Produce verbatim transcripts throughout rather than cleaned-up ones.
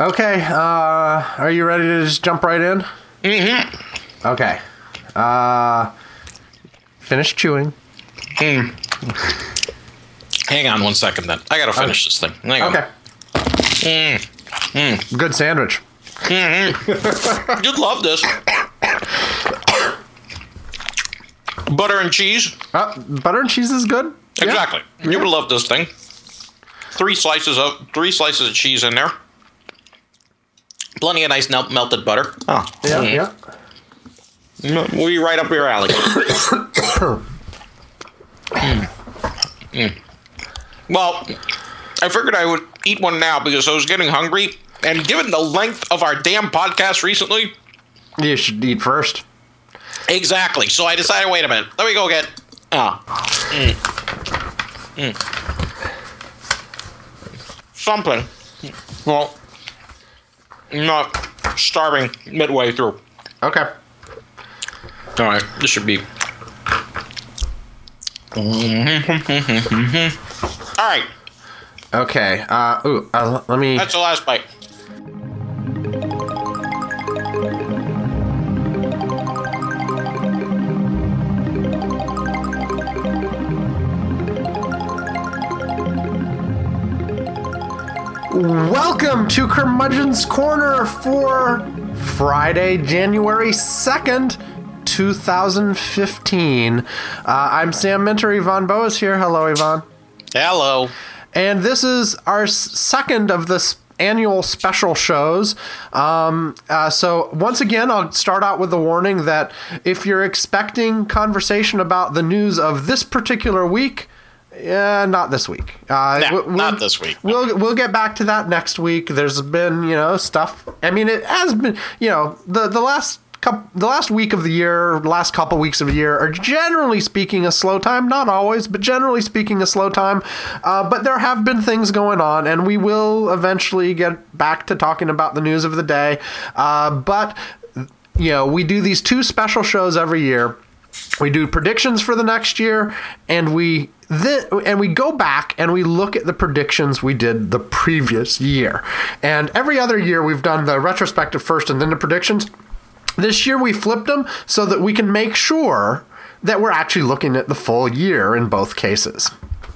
Okay, uh, are you ready to just jump right in? Mm-hmm. Okay. Uh, finish chewing. Mm. Hang on one second, then. I gotta finish this thing. Hang on. Okay. Mm. Mm. Good sandwich. Mm-hmm. You'd love this. Butter and cheese. Uh, butter and cheese is good. Exactly. Yeah. You would love this thing. Three slices of three slices of cheese in there. Plenty of nice mel- melted butter. Oh, Yeah, mm. yeah. We'll be right up your alley. mm. Mm. Well, I figured I would eat one now because I was getting hungry, and given the length of our damn podcast recently, You should eat first. exactly. So I decided, wait a minute, let me go get. Ah. Mm. Mm. Something. Well, I'm not starving midway through. Okay. All right, this should be. All right, Okay. Uh, ooh, uh, let me. that's the last bite. Welcome to Curmudgeon's Corner for Friday, January second, twenty fifteen. Uh, I'm Sam Minter. Yvonne Bow is here. Hello, Yvonne. Hello. And this is our s- second of this annual special shows. Um, uh, so once again, I'll start out with the warning that if you're expecting conversation about the news of this particular week, yeah, not this week. Uh, No, we'll, not this week. No. We'll we'll get back to that next week. There's been, you know, stuff. I mean, it has been, you know, the the last couple, the last week of the year, last couple weeks of the year are generally speaking a slow time. Not always, but generally speaking a slow time. Uh, but there have been things going on, and we will eventually get back to talking about the news of the day. Uh, but you know, we do these two special shows every year. We do predictions for the next year, and we then and we go back and we look at the predictions we did the previous year. And every other year we've done the retrospective first and then the predictions. This year we flipped them so that we can make sure that we're actually looking at the full year in both cases.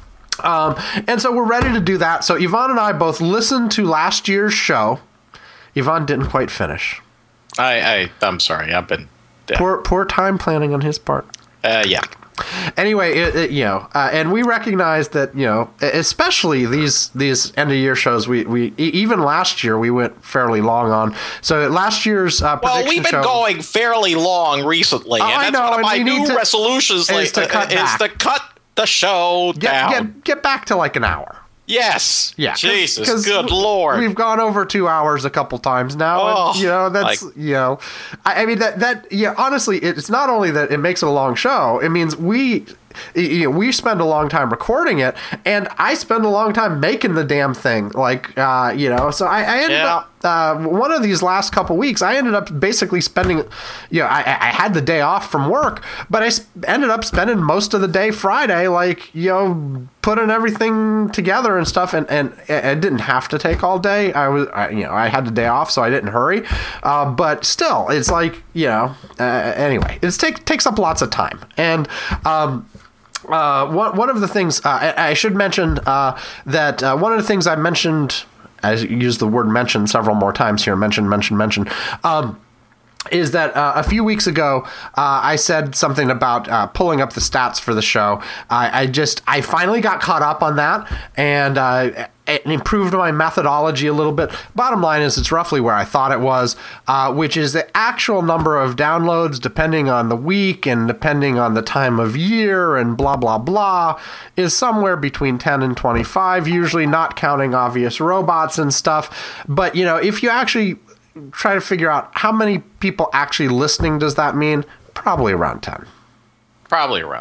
Um, and so we're ready to do that. So Yvonne and I both listened to last year's show. Yvonne didn't quite finish. I, I I'm sorry. I've been. Yeah. Poor poor time planning on his part. Uh, yeah. Anyway, it, it, you know, uh, and we recognize that, you know, especially these these end of year shows. We we even last year we went fairly long on. So last year's uh, prediction Well, we've been show, going fairly long recently, Oh, and I that's know, one of and my we need new to- resolutions. is like, to cut is back. to cut the show get, down. get get back to like an hour. Yes. Yeah, 'cause- Jesus. 'cause Good w- Lord. We've gone over two hours a couple times now. Oh, and, you know, that's, like- you know, I, I mean, that, that, yeah, honestly, it's not only that it makes it a long show, it means we, you know, we spend a long time recording it, and I spend a long time making the damn thing. Like, uh, you know, so I, I ended Yeah. up, uh, one of these last couple weeks, I ended up basically spending, you know, I, I had the day off from work, but I sp- ended up spending most of the day Friday, like, you know, putting everything together and stuff, and, and I didn't have to take all day. I was, I, you know, I had the day off, so I didn't hurry. Uh, but still, it's like, you know, uh, anyway, it take, takes up lots of time. And, um, uh, one, one of the things uh, I, I should mention uh, that uh, one of the things I mentioned, I used the word mention several more times here, mention, mention, mention, um, is that uh, a few weeks ago, uh, I said something about uh, pulling up the stats for the show. I, I just, I finally got caught up on that, and uh, it improved my methodology a little bit. Bottom line is it's roughly where I thought it was, uh, which is the actual number of downloads, depending on the week and depending on the time of year and blah, blah, blah, is somewhere between ten and twenty-five, usually not counting obvious robots and stuff. But, you know, if you actually try to figure out how many people actually listening does that mean, probably around ten. Probably around ten.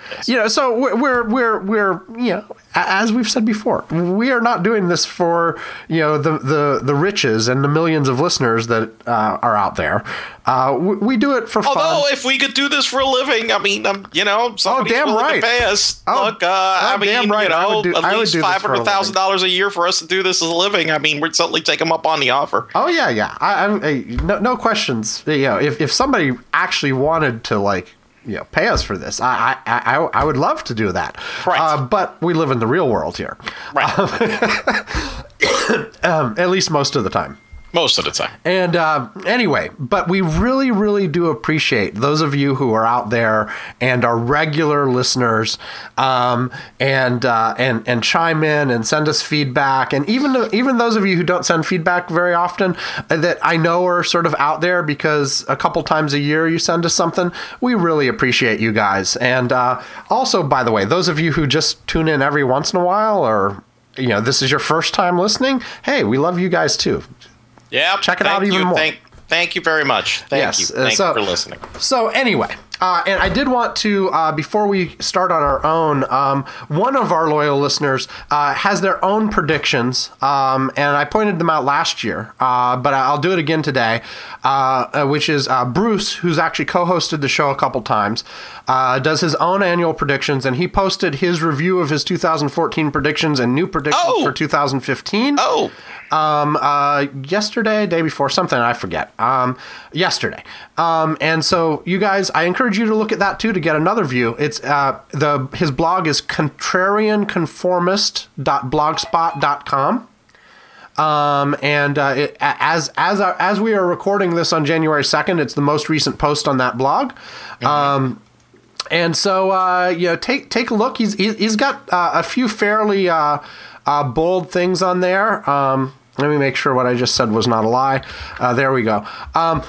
Yes. You know, so we're, we're, we're, we're, you know, as we've said before, we are not doing this for, you know, the, the, the riches and the millions of listeners that uh, are out there. Uh, we, we do it for fun. Although, if we could do this for a living, I mean, um, you know, somebody's oh, damn willing right. to pay us. Oh, Look, uh, oh, I mean, damn right. you know, do, at least five hundred thousand dollars a year for us to do this as a living. I mean, we'd certainly take them up on the offer. Oh, yeah, yeah. I, I'm, I, no, no questions. You know, if, if somebody actually wanted to, like, you know, pay us for this, I I, I, I would love to do that. Right. Uh, but we live in the real world here. Right. um, at least most of the time. Most of the time. And uh, anyway, but we really, really do appreciate those of you who are out there and are regular listeners, um, and uh, and and chime in and send us feedback, and even even those of you who don't send feedback very often, uh, that I know are sort of out there because a couple times a year you send us something. We really appreciate you guys, and uh, also, by the way, those of you who just tune in every once in a while, or you know, this is your first time listening. Hey, we love you guys too. Yeah, check it out even you. more. Thank, thank you very much. Thank yes, you. Thank uh, so, you for listening. So anyway, uh, and I did want to, uh, before we start on our own, um, one of our loyal listeners uh, has their own predictions, um, and I pointed them out last year, uh, but I'll do it again today, uh, which is uh, Bruce, who's actually co-hosted the show a couple times, uh, does his own annual predictions, and he posted his review of his two thousand fourteen predictions and new predictions oh. for two thousand fifteen. Oh. Um, uh, yesterday, day before, something, I forget, um, yesterday. Um, and so you guys, I encourage you to look at that too, to get another view. It's, uh, the, his blog is contrarian conformist dot blogspot dot com. Um, and, uh, it, as, as, our, as we are recording this on January second, it's the most recent post on that blog. Mm-hmm. Um, and so, uh, you know, take, take a look. He's, he's got, uh, a few fairly, uh, uh, bold things on there. Um, Let me make sure what I just said was not a lie. Uh, there we go. Um,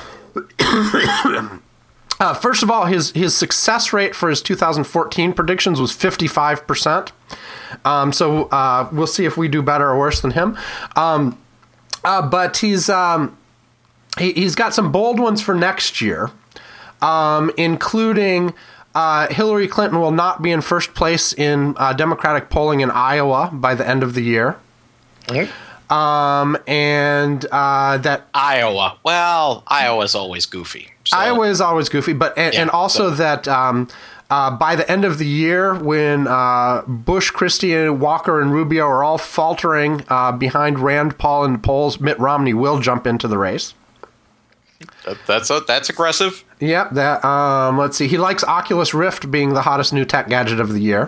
uh, first of all, his his success rate for his two thousand fourteen predictions was fifty-five percent. Um, so uh, we'll see if we do better or worse than him. Um, uh, but he's um, he, he's got some bold ones for next year, um, including uh, Hillary Clinton will not be in first place in uh, Democratic polling in Iowa by the end of the year. Mm-hmm. Um, and, uh, that Iowa, well, Iowa's always goofy. So. Iowa is always goofy, but, and, yeah, and also so. that, um, uh, by the end of the year, when, uh, Bush, Christie, Walker, and Rubio are all faltering, uh, behind Rand Paul in the polls, Mitt Romney will jump into the race. That, that's, a, that's aggressive. Yep. That, um, let's see. He likes Oculus Rift being the hottest new tech gadget of the year.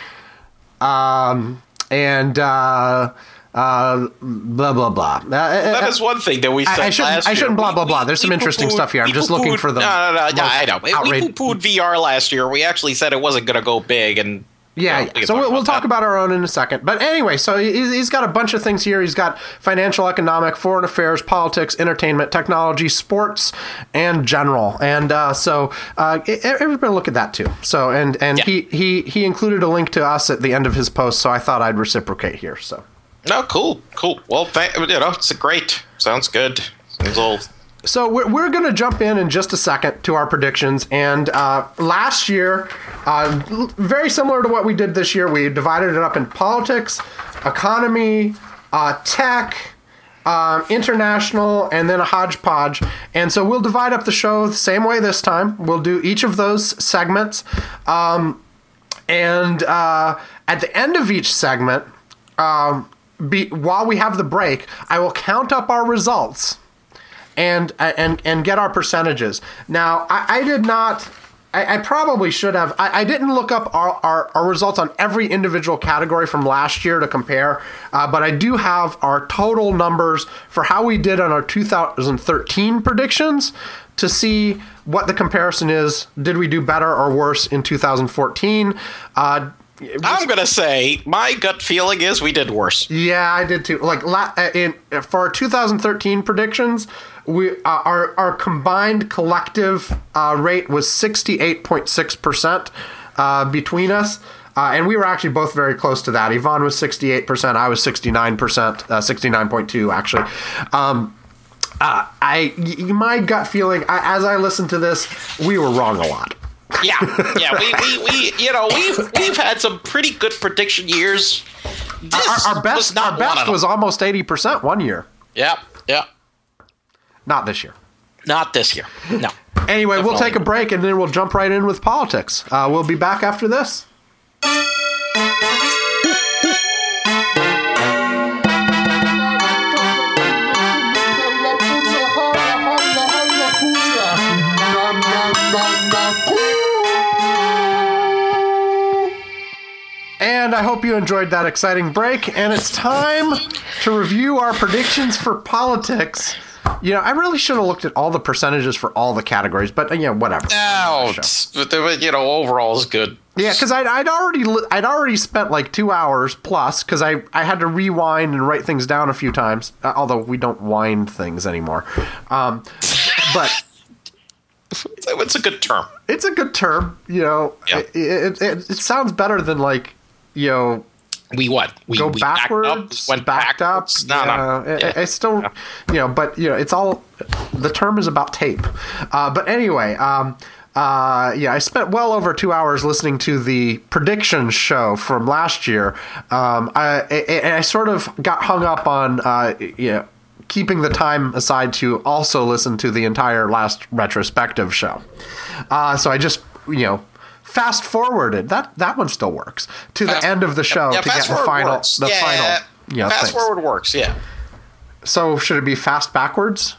Um, and, uh, Uh, blah blah blah. Uh, that uh, is one thing that we said I, I shouldn't, last I shouldn't year. blah blah blah. There's we, some interesting stuff here. I'm just looking for the. No, no, no. no I know. Outrage. We poo-pooed V R last year. We actually said it wasn't going to go big, and yeah. You know, we so we'll, we'll talk that. about our own in a second. But anyway, so he's, he's got a bunch of things here. He's got financial, economic, foreign affairs, politics, entertainment, technology, sports, and general. And uh, so uh, everybody look at that too. So and and yeah. he he he included a link to us at the end of his post. So I thought I'd reciprocate here. So. No, cool, cool. Well, th- you know, it's great. Sounds good. Sounds old. So we're, we're going to jump in in just a second to our predictions. And uh, last year, uh, very similar to what we did this year, we divided it up in politics, economy, uh, tech, uh, international, and then a hodgepodge. And so we'll divide up the show the same way this time. We'll do each of those segments. Um, and uh, at the end of each segment, um, Be, while we have the break, I will count up our results and and and get our percentages. Now, I, I did not. I, I probably should have. I, I didn't look up our, our, our results on every individual category from last year to compare, uh, but I do have our total numbers for how we did on our two thousand thirteen predictions to see what the comparison is. Did we do better or worse in two thousand fourteen? Uh, I'm gonna say my gut feeling is we did worse. Yeah, I did too. Like in for our two thousand thirteen predictions, we uh, our our combined collective uh, rate was sixty-eight point six percent uh, between us, uh, and we were actually both very close to that. Yvonne was sixty-eight percent, I was sixty-nine percent, uh, sixty-nine point two actually. Um, uh, I my gut feeling, I, as I listened to this, we were wrong a lot. Yeah, yeah, we, we, we you know we've we've had some pretty good prediction years. This our, our best was not our best was almost eighty percent one year. Yeah, yeah. Not this year. Not this year. No. Anyway, Definitely. we'll take a break and then we'll jump right in with politics. Uh, we'll be back after this. And I hope you enjoyed that exciting break. And it's time to review our predictions for politics. You know, I really should have looked at all the percentages for all the categories, but, you know, whatever. No, but, you know, overall is good. Yeah, because I'd, I'd already I'd already spent like two hours plus because I, I had to rewind and write things down a few times, uh, although we don't wind things anymore. Um, but it's a good term. It's a good term, you know. Yeah. It, it, it, it sounds better than like, you know, we what? We go we backwards, backed up, went backed backwards. up. No, yeah, no. It, Yeah. It's still, Yeah. you know, but you know, it's all. The term is about tape. Uh, but anyway, um, uh, yeah, I spent well over two hours listening to the prediction show from last year. Um, I, I, I sort of got hung up on, uh, you know, keeping the time aside to also listen to the entire last retrospective show. Uh, so I just, you know. Fast forwarded that that one still works to Fast, the end of the show yeah, to get the final works. the yeah, final yeah fast things. forward works. Yeah, So should it be fast backwards?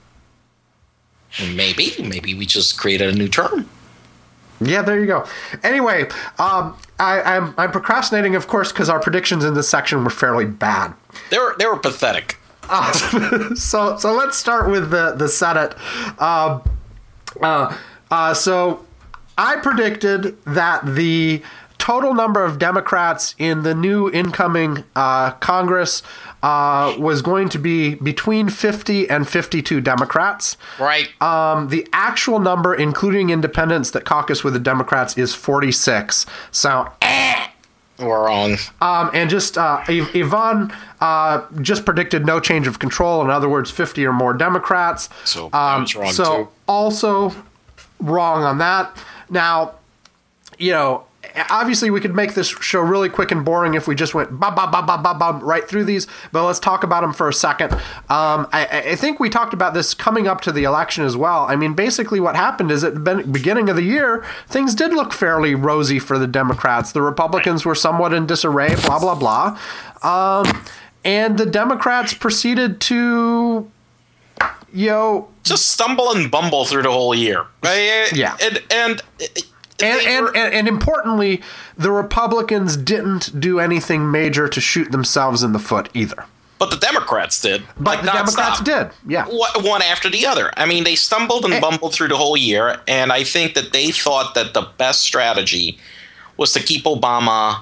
maybe maybe we just created a new term. Yeah, there you go. Anyway, um, I, I'm I'm procrastinating, of course, because our predictions in this section were fairly bad. They were they were pathetic. Uh, so so let's start with the the Senate. Uh, uh, uh, so. I predicted that the total number of Democrats in the new incoming uh, Congress uh, was going to be between fifty and fifty-two Democrats. Right. Um, the actual number, including independents that caucus with the Democrats, is forty-six. So, eh. We're wrong. Um, and just uh, Yvonne uh, just predicted no change of control. In other words, fifty or more Democrats. So I um, was wrong so too. also wrong on that. Now, you know, obviously we could make this show really quick and boring if we just went ba ba ba ba ba ba right through these, but let's talk about them for a second. Um, I, I think we talked about this coming up to the election as well. I mean, basically what happened is at the beginning of the year, things did look fairly rosy for the Democrats. The Republicans were somewhat in disarray, blah, blah, blah. Um, and the Democrats proceeded to, you know, Just stumble and bumble through the whole year. Yeah. And and And, they and, were- and and importantly, the Republicans didn't do anything major to shoot themselves in the foot either. but the Democrats did. But like, the Democrats nonstop. did, yeah. One one after the other. I mean, they stumbled and And- bumbled through the whole year, and I think that they thought that the best strategy was to keep Obama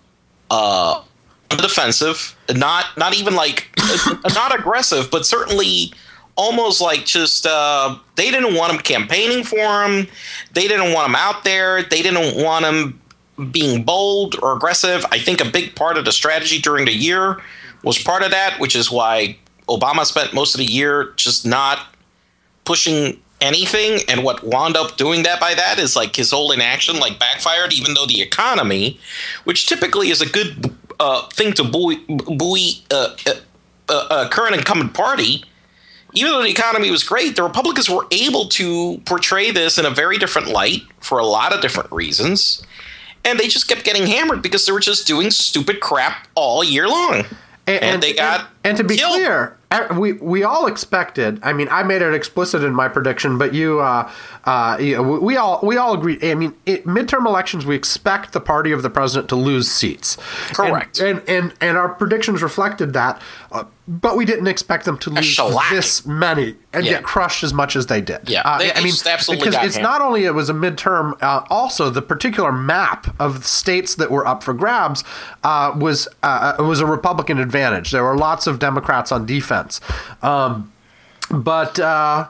uh, on the defensive, not not even like not aggressive, but certainly almost like just uh, they didn't want him campaigning for him. They didn't want him out there. They didn't want him being bold or aggressive. I think a big part of the strategy during the year was part of that, which is why Obama spent most of the year just not pushing anything. And what wound up doing that by that is like his whole inaction like backfired, even though the economy, which typically is a good uh, thing to buoy, buoy uh, uh, uh, current incumbent party, even though the economy was great, the Republicans were able to portray this in a very different light for a lot of different reasons. And they just kept getting hammered because they were just doing stupid crap all year long. And, and they got and, and to be killed. clear, we we all expected. I mean, I made it explicit in my prediction, but you, uh, uh, you know, we all we all agree. I mean, it, midterm elections, we expect the party of the president to lose seats. Correct. And and and, and our predictions reflected that, uh, but we didn't expect them to lose shellacking. this many and Yeah. get crushed as much as they did. Yeah, uh, they- I they mean, just absolutely because got it's hammered. not only it was a midterm, uh, also the particular map of states that were up for grabs uh, was uh, was a Republican advantage. There were lots of Democrats on defense, um, but uh,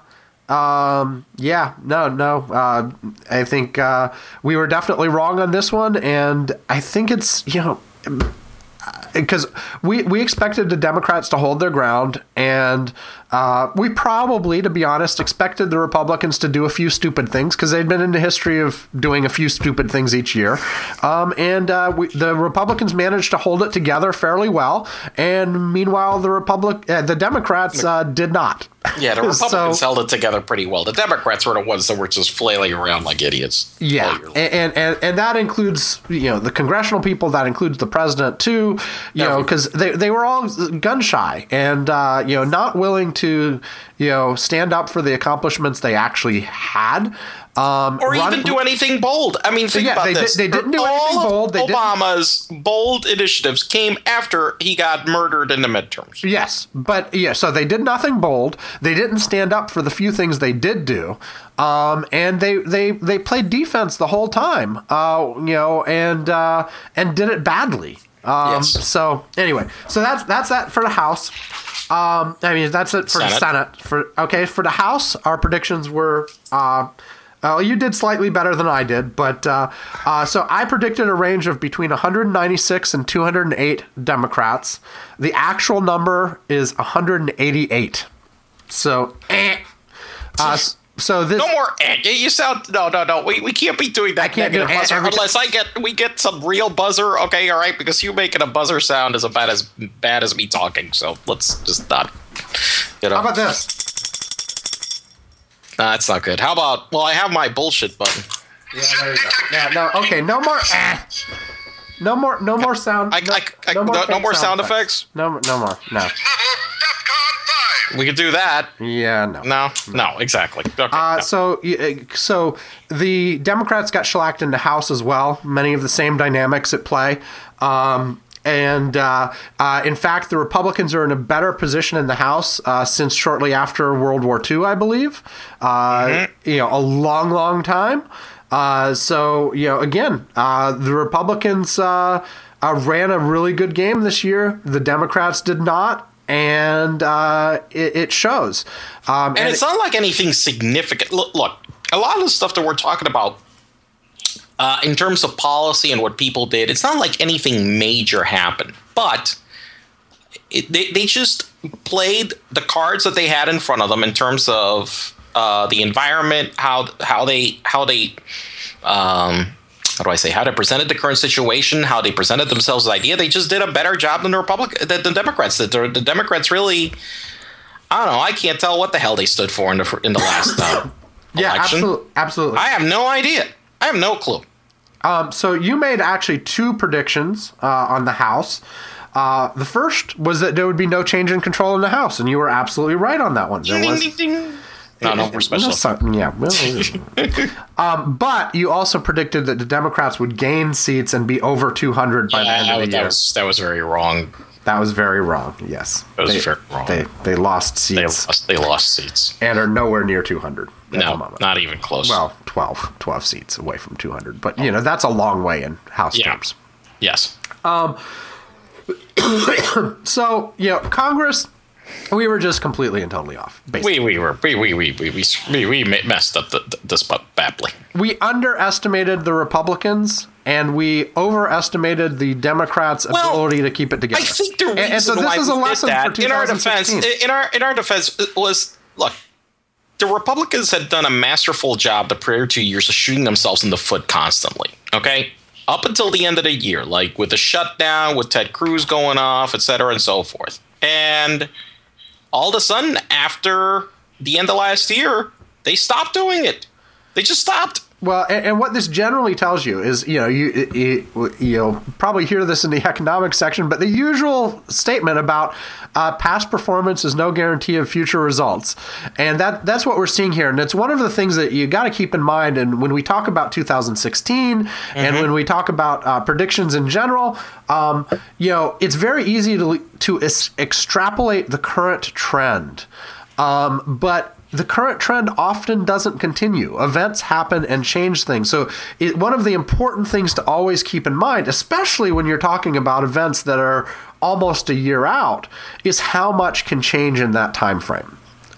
um, yeah, no, no. Uh, I think uh, we were definitely wrong on this one, and I think it's you know. because we, we expected the Democrats to hold their ground, and uh, we probably, to be honest, expected the Republicans to do a few stupid things because they'd been in the history of doing a few stupid things each year. Um, and uh, we, the Republicans managed to hold it together fairly well, and meanwhile, the Republic, uh, the Democrats uh, did not. Yeah, the Republicans so, held it together pretty well. The Democrats were the ones that were just flailing around like idiots. Yeah, and, and and that includes, you know, the congressional people. That includes the president too. You know, because they they were all gun shy and uh, you know, not willing to, you know, stand up for the accomplishments they actually had. Um, or run, even do anything bold. I mean, think yeah, about they this. Did, they didn't do All anything bold. They Obama's didn't. bold initiatives came after he got murdered in the midterms. Yes, but yeah, so they did nothing bold. They didn't stand up for the few things they did do, um, and they they they played defense the whole time. Uh, you know, and uh, and did it badly. Um, yes. So anyway, so that's that's that for the House. Um, I mean, that's it for Senate. the Senate. For okay, for the House, our predictions were. Uh, Uh, you did slightly better than I did, but uh, uh, so I predicted a range of between one hundred ninety-six and two hundred eight Democrats. The actual number is one hundred eighty-eight. So, eh. uh, so this no more. Eh, you sound no, no, no. We, we can't be doing that. I can't negative do buzzer every unless I get we get some real buzzer. Okay, all right, because you making a buzzer sound is about as bad as me talking. So let's just not. You know. How about this? Nah, that's not good. How about, well, I have my bullshit button. Yeah, there you go. Yeah, no, okay, no more. Eh. No more. No more sound. I, no, I, I, no, no, no more sound, sound effects. effects. No, no more. No. We could do that. Yeah, no. No, no, exactly. Okay, uh, no. So, so the Democrats got shellacked in the House as well. Many of the same dynamics at play. Um, And uh, uh, in fact, the Republicans are in a better position in the House uh, since shortly after World War Two, I believe. Uh, mm-hmm. You know, a long, long time. Uh, so, you know, again, uh, the Republicans uh, uh, ran a really good game this year. The Democrats did not. And uh, it, it shows. Um, and, and it's it, not like anything significant. Look, look, a lot of the stuff that we're talking about Uh, in terms of policy and what people did, it's not like anything major happened. But it, they, they just played the cards that they had in front of them in terms of uh, the environment, how how they how they um, how do I say how they presented the current situation, how they presented themselves as idea. They just did a better job than the Republic, than the Democrats did. The, the Democrats really, I don't know. I can't tell what the hell they stood for in the in the last uh, yeah, election. absolutely, absolutely. I have no idea. I have no clue. Um, so you made actually two predictions uh, on the House. Uh, the first was that there would be no change in control in the House, and you were absolutely right on that one. There ding, was, ding, ding. No, no, we're special. No, so, yeah. um, but you also predicted that the Democrats would gain seats and be over two hundred by yeah, the end of the that year. Was, that was very wrong. That was very wrong, yes. That was they, very wrong. They, they lost seats. They lost, they lost seats. And are nowhere near two hundred. No, not even close. Well, twelve, twelve seats away from two hundred. But, you know, that's a long way in House yeah. terms. Yes. Um. So, you know, Congress, we were just completely and totally off. Basically. We we were we we we we we, we messed up the, the, this badly. We underestimated the Republicans, and we overestimated the Democrats' well, ability to keep it together. I think the reason and, and so this why is a lesson that, for in our defense, in our in our defense was look. The Republicans had done a masterful job the prior two years of shooting themselves in the foot constantly. Okay. Up until the end of the year, like with the shutdown, with Ted Cruz going off, et cetera, and so forth. And all of a sudden, after the end of last year, they stopped doing it. They just stopped. Well, and, and what this generally tells you is, you know, you, you you'll probably hear this in the economic section, but the usual statement about uh, past performance is no guarantee of future results, and that that's what we're seeing here. And it's one of the things that you got to keep in mind. And when we talk about two thousand sixteen, mm-hmm. and when we talk about uh, predictions in general, um, you know, it's very easy to to es- extrapolate the current trend, um, but the current trend often doesn't continue. Events happen and change things. So it, one of the important things to always keep in mind, especially when you're talking about events that are almost a year out, is how much can change in that time frame.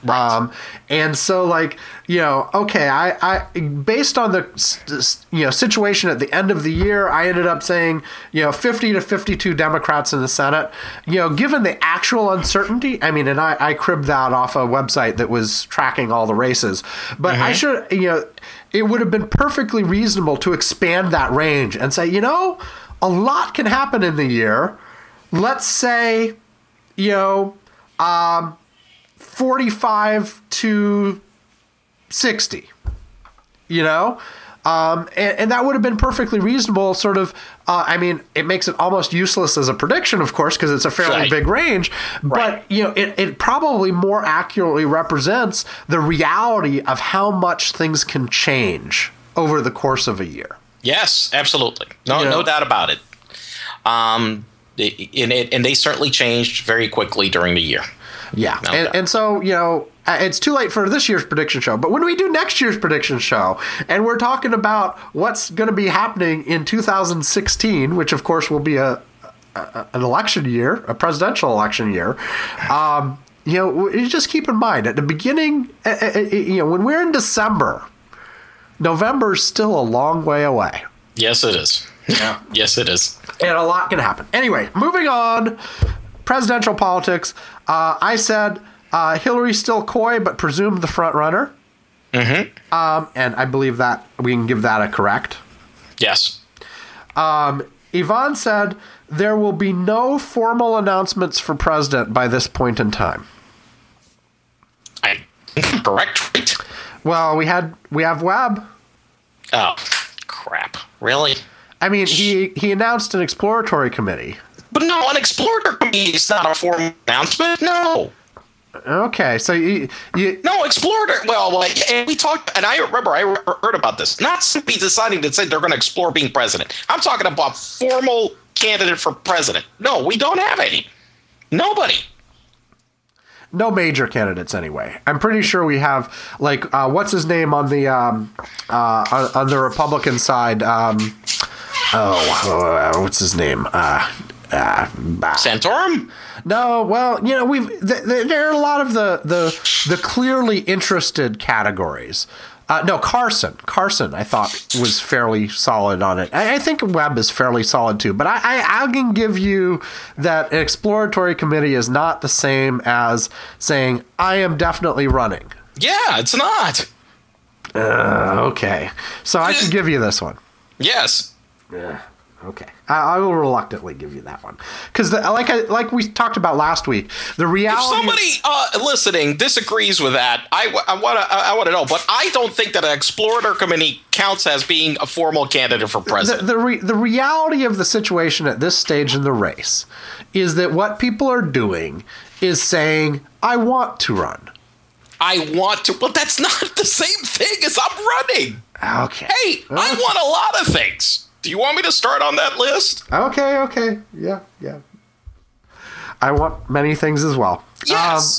Right. Um, and so, like, you know, okay, I, I, based on the, you know, situation at the end of the year, I ended up saying, you know, fifty to fifty-two Democrats in the Senate. You know, given the actual uncertainty, I mean, and I, I cribbed that off a website that was tracking all the races, but mm-hmm. I should, you know, it would have been perfectly reasonable to expand that range and say, you know, a lot can happen in the year. Let's say, you know, um, forty-five to sixty, you know, um, and, and that would have been perfectly reasonable. Sort of, uh, I mean, it makes it almost useless as a prediction, of course, because it's a fairly right. big range. Right. But, you know, it, it probably more accurately represents the reality of how much things can change over the course of a year. Yes, absolutely. No, you know? no doubt about it. Um, and, it, and they certainly changed very quickly during the year. Yeah. No and, and so, you know, it's too late for this year's prediction show. But when we do next year's prediction show, and we're talking about what's going to be happening in two thousand sixteen, which, of course, will be a, a an election year, a presidential election year, um, you know, you just keep in mind at the beginning, you know, when we're in December, November's still a long way away. Yes, it is. Yeah. Yes, it is. And a lot can happen. Anyway, moving on. Presidential politics. Uh, I said uh, Hillary's still coy, but presumed the front runner. Mm-hmm. Um, and I believe that we can give that a correct. Yes. Um, Yvonne said there will be no formal announcements for president by this point in time. I correct. Right? Well, we had we have Webb. Oh, crap! Really? I mean, he he announced an exploratory committee. But no, an exploratory committee is not a formal announcement. No. Okay, so you, you no exploratory. Well, like, and we talked, and I remember I heard about this. Not simply deciding to say they're going to explore being president. I'm talking about formal candidate for president. No, we don't have any. Nobody. No major candidates, anyway. I'm pretty sure we have, like, uh, what's his name on the um, uh, on, on the Republican side? Um, oh, uh, what's his name? Uh, uh, Santorum? No, well, you know, we've th- th- there are a lot of the the the clearly interested categories. Uh, no, Carson. Carson, I thought, was fairly solid on it. I, I think Webb is fairly solid too. But I, I, I can give you that an exploratory committee is not the same as saying I am definitely running. Yeah, it's not. Uh, okay, so I can give you this one. Yes. Yeah. Okay, I, I will reluctantly give you that one because, like, I, like we talked about last week, the reality. If somebody uh, listening disagrees with that, I, I want to I want to know. But I don't think that an exploratory committee counts as being a formal candidate for president. The the, re, the reality of the situation at this stage in the race is that what people are doing is saying, "I want to run." I want to. Well, that's not the same thing as I'm running. Okay. Hey, well, I want a lot of things. Do you want me to start on that list? Okay, okay. Yeah, yeah. I want many things as well. Yes.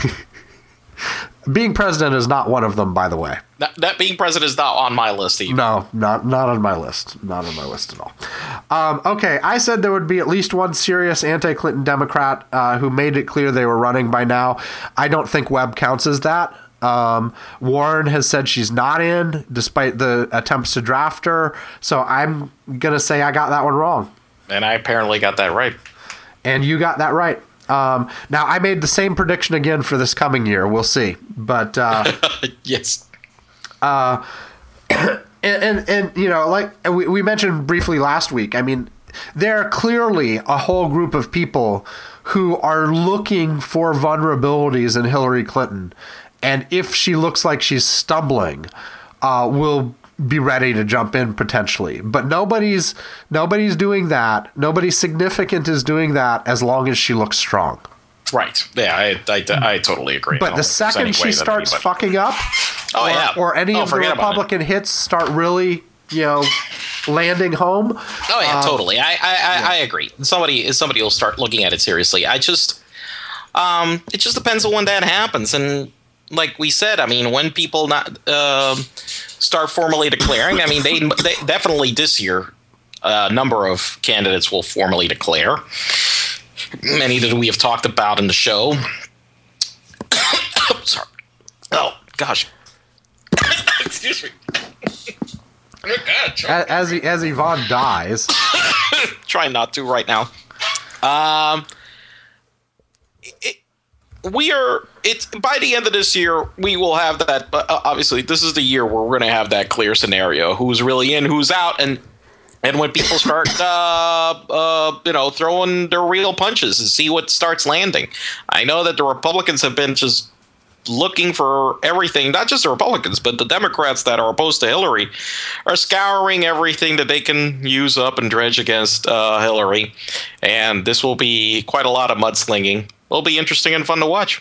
Um, being president is not one of them, by the way. That, that being president is not on my list either. No, not not on my list. Not on my list at all. Um, okay, I said there would be at least one serious anti-Clinton Democrat uh, who made it clear they were running by now. I don't think Webb counts as that. Um, Warren has said she's not in, despite the attempts to draft her. So I'm going to say I got that one wrong. And I apparently got that right. And you got that right. Um, now, I made the same prediction again for this coming year. We'll see. But uh, yes. Uh, and, and, and, you know, like we, we mentioned briefly last week, I mean, there are clearly a whole group of people who are looking for vulnerabilities in Hillary Clinton. And if she looks like she's stumbling, uh, we'll be ready to jump in potentially. But nobody's nobody's doing that. Nobody significant is doing that as long as she looks strong. Right. Yeah, I I, I totally agree. But the second she starts fucking up, oh, or, yeah. or any oh, of the Republican hits start really, you know, landing home. Oh yeah, uh, totally. I I, I, yeah. I agree. Somebody somebody will start looking at it seriously. I just um, it just depends on when that happens. And like we said, I mean, when people not uh, start formally declaring, I mean, they, they definitely this year a number of candidates will formally declare. Many that we have talked about in the show. Sorry. gosh. Excuse me. Oh, God, as, as, as Yvonne dies. Trying not to right now. Um, it, we are. It's by the end of this year, we will have that. But uh, obviously, this is the year where we're going to have that clear scenario: who's really in, who's out, and and when people start, uh, uh, you know, throwing their real punches and see what starts landing. I know that the Republicans have been just looking for everything, not just the Republicans, but the Democrats that are opposed to Hillary are scouring everything that they can use up and dredge against uh, Hillary. And this will be quite a lot of mudslinging. It'll be interesting and fun to watch.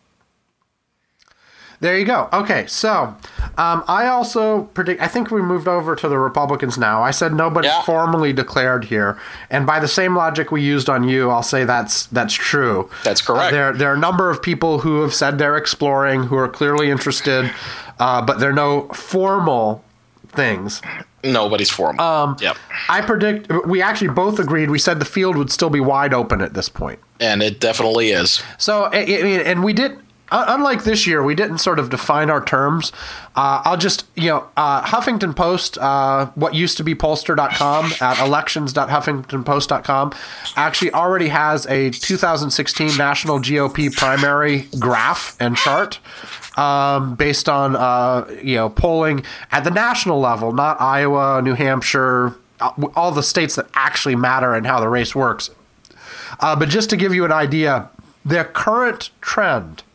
There you go. Okay, so um, I also predict. I think we moved over to the Republicans now. I said nobody Yeah. formally declared here, and by the same logic we used on you, I'll say that's that's true. That's correct. Uh, there there are a number of people who have said they're exploring, who are clearly interested, uh, but there are no formal things. Nobody's formal. Um, yep. I predict. We actually both agreed. We said the field would still be wide open at this point. And it definitely is. So, I I mean, and we did. Unlike this year, we didn't sort of define our terms. Uh, I'll just, you know, uh, Huffington Post, uh, what used to be pollster dot com at elections dot huffington post dot com, actually already has a two thousand sixteen national G O P primary graph and chart um, based on, uh, you know, polling at the national level, not Iowa, New Hampshire, all the states that actually matter and how the race works. Uh, but just to give you an idea, their current trend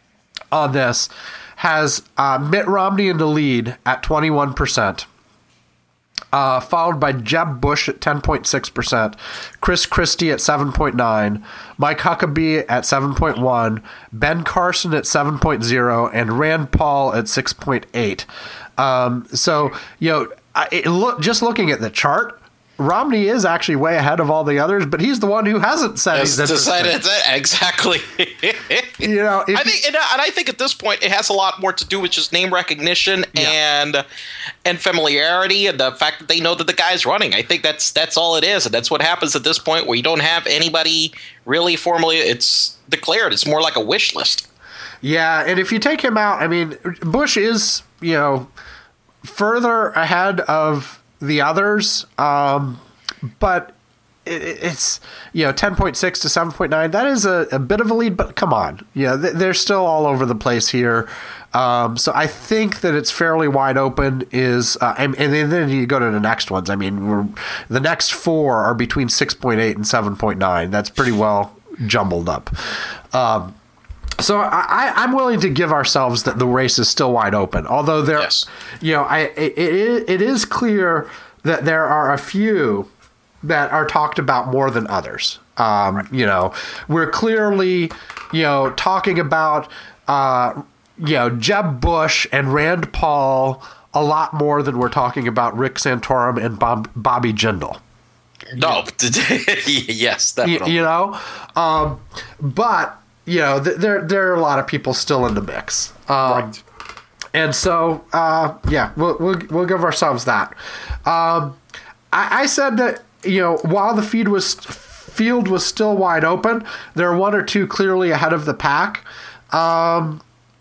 on this has uh, Mitt Romney in the lead at twenty-one percent, uh, followed by Jeb Bush at ten point six percent, Chris Christie at seven point nine, Mike Huckabee at seven point one, Ben Carson at seven point zero, and Rand Paul at six point eight. Um, so, you know, I- it look, just looking at the chart, Romney is actually way ahead of all the others, but he's the one who hasn't said he's decided interested. that exactly. You know, if I think, and I think at this point, it has a lot more to do with just name recognition Yeah. and and familiarity, and the fact that they know that the guy's running. I think that's that's all it is, and that's what happens at this point, where you don't have anybody really formally. It's declared. It's more like a wish list. Yeah, and if you take him out, I mean, Bush is, you know, further ahead of the others, um, but it, it's, you know, ten point six to seven point nine. That is a, a bit of a lead, but come on. Yeah, they're still all over the place here. Um, so I think that it's fairly wide open is, uh, and, and then you go to the next ones. I mean, we're, the next four are between six point eight and seven point nine. That's pretty well jumbled up. Um, So I, I'm willing to give ourselves that the race is still wide open. Although there, Yes. you know, I it, it, it is clear that there are a few that are talked about more than others. Um, you know, we're clearly, you know, talking about, uh, you know, Jeb Bush and Rand Paul a lot more than we're talking about Rick Santorum and Bob, Bobby Jindal. No, yes, You, definitely. you know, um, but. You know, th- there there are a lot of people still in the mix, um, Right. and so uh, yeah, we'll, we'll we'll give ourselves that. Um, I, I said that, you know, while the feed was field was still wide open, there are one or two clearly ahead of the pack. Um,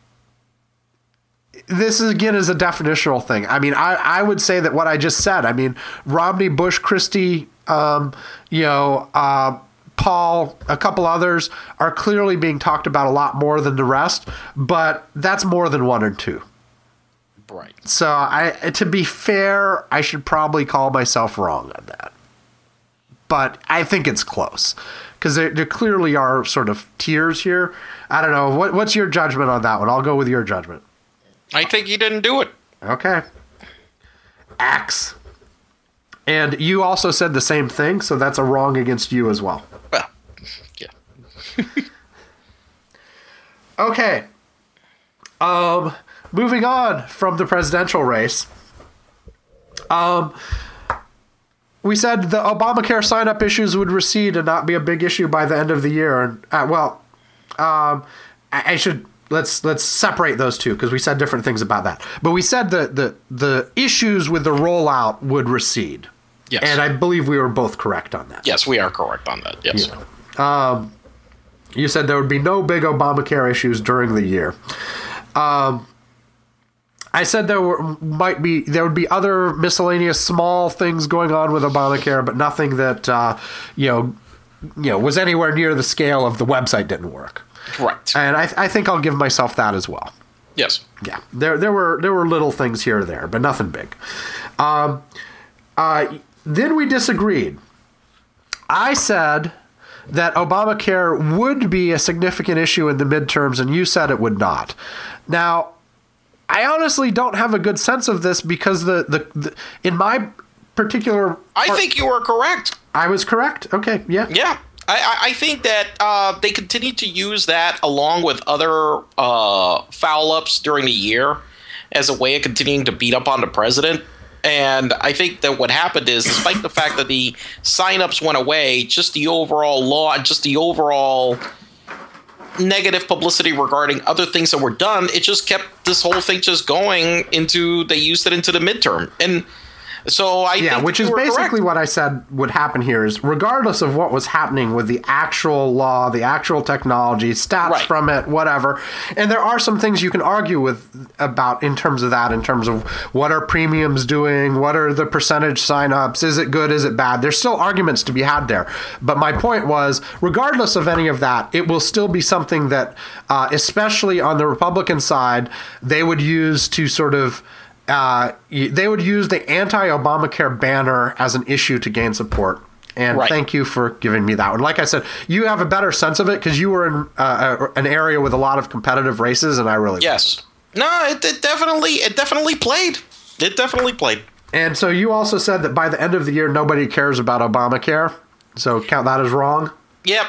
this is, again, is a definitional thing. I mean, I, I would say that what I just said. I mean, Romney, Bush, Christie, um, you know. Uh, Paul, a couple others are clearly being talked about a lot more than the rest, but that's more than one or two. Right. So, I, to be fair, I should probably call myself wrong on that. But I think it's close because there, there clearly are sort of tiers here. I don't know. What, what's your judgment on that one? I'll go with your judgment. I think he didn't do it. Okay. Axe. And you also said the same thing, so that's a wrong against you as well. Well, yeah. Okay. Um, moving on from the presidential race. Um, we said the Obamacare sign-up issues would recede and not be a big issue by the end of the year. And uh, well, um, I, I should let's let's separate those two because we said different things about that. But we said that the the issues with the rollout would recede. Yes. And I believe we were both correct on that. Yes, we are correct on that. Yes. You know. Um, you said there would be no big Obamacare issues during the year. Um, I said there were, might be there would be other miscellaneous small things going on with Obamacare, but nothing that uh, you know you know was anywhere near the scale of the website didn't work. Correct. And I, I think I'll give myself that as well. Yes. Yeah. There there were there were little things here or there, but nothing big. Um, uh, then we disagreed. I said that Obamacare would be a significant issue in the midterms, and you said it would not. Now, I honestly don't have a good sense of this because the, the, the in my particular I part, think you were correct. I was correct. Okay, yeah. Yeah. I, I think that uh, they continue to use that along with other uh, foul-ups during the year as a way of continuing to beat up on the president. And I think that what happened is, despite the fact that the signups went away, just the overall law, just the overall negative publicity regarding other things that were done, it just kept this whole thing just going into, they used it into the midterm. And so I yeah, think which is basically correct. what I said would happen here is regardless of what was happening with the actual law, the actual technology, stats right. from it, whatever. And there are some things you can argue with about in terms of that, in terms of what are premiums doing, what are the percentage signups, is it good, is it bad? There's still arguments to be had there. But my point was, regardless of any of that, it will still be something that, uh, especially on the Republican side, they would use to sort of Uh, they would use the anti-Obamacare banner as an issue to gain support. And right. thank you for giving me that one. Like I said, you have a better sense of it because you were in uh, an area with a lot of competitive races, and I really yes. No, it, it definitely it definitely played. It definitely played. And so you also said that by the end of the year, nobody cares about Obamacare. So count that as wrong. Yep.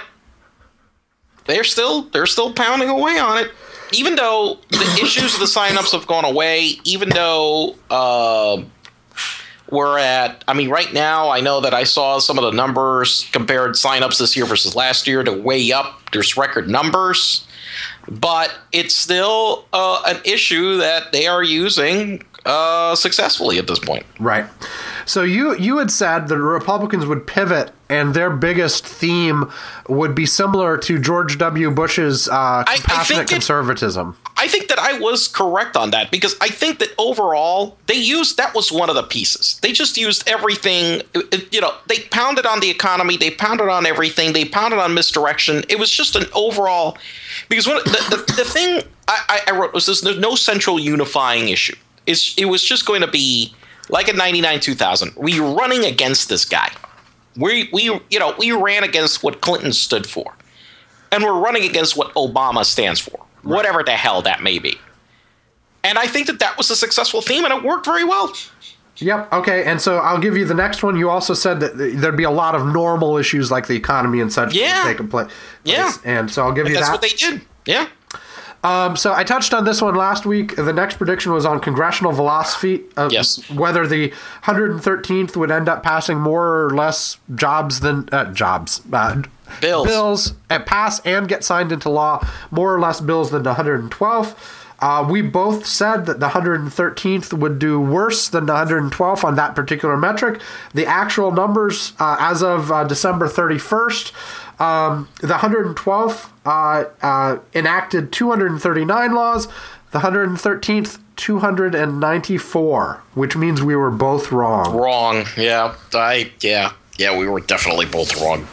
They're still they're still pounding away on it. Even though the issues of the signups have gone away, even though uh, we're at, I mean, right now, I know that I saw some of the numbers compared signups this year versus last year to way up. There's record numbers, but it's still uh, an issue that they are using uh, successfully at this point. Right. So you you had said that Republicans would pivot and their biggest theme would be similar to George W. Bush's uh, compassionate I, I conservatism. It, I think that I was correct on that because I think that overall they used, that was one of the pieces. They just used everything, you know, they pounded on the economy, they pounded on everything, they pounded on misdirection. It was just an overall, because one, the, the, the thing I, I wrote was there's no central unifying issue. It's, it was just going to be like in ninety-nine two thousand, we were running against this guy. We we you know we ran against what Clinton stood for, and we're running against what Obama stands for, right. Whatever the hell that may be. And I think that that was a successful theme, and it worked very well. Yep. Okay. And so I'll give you the next one. You also said that there'd be a lot of normal issues like the economy and such yeah. taking place. Yeah. And so I'll give and you that's that. That's what they did. Yeah. Um, so I touched on this one last week. The next prediction was on congressional philosophy of yes. whether the one hundred thirteenth would end up passing more or less jobs than uh, jobs uh, bills bills and pass and get signed into law more or less bills than the one hundred twelfth. Uh, we both said that the one hundred thirteenth would do worse than the one hundred twelfth on that particular metric. The actual numbers uh, as of uh, December thirty-first. Um, the one hundred twelfth uh, uh, enacted two hundred thirty-nine laws, the one hundred thirteenth, two hundred ninety-four, which means we were both wrong. Wrong, yeah. I yeah, yeah, we were definitely both wrong.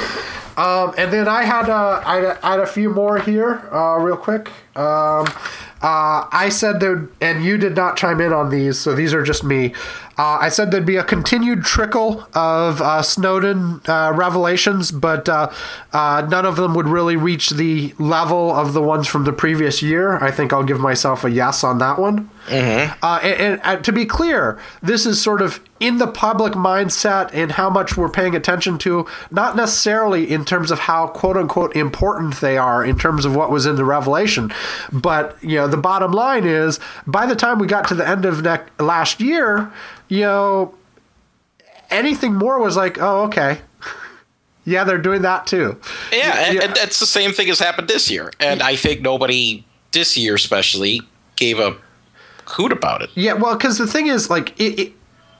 Um, and then I had, uh, I, had, I had a few more here, uh, real quick. Um, uh, I said there, and you did not chime in on these, so these are just me. Uh, I said there'd be a continued trickle of uh, Snowden uh, revelations, but uh, uh, none of them would really reach the level of the ones from the previous year. I think I'll give myself a yes on that one. Mm-hmm. Uh, and, and uh, to be clear, this is sort of in the public mindset and how much we're paying attention to, not necessarily in terms of how quote unquote important they are in terms of what was in the revelation. But, you know, the bottom line is by the time we got to the end of ne- last year, you know, anything more was like, oh, okay. Yeah, they're doing that too. Yeah, and, yeah. and that's the same thing has happened this year. And I think nobody this year especially gave a hoot about it. Yeah, well, because the thing is, like, it, it,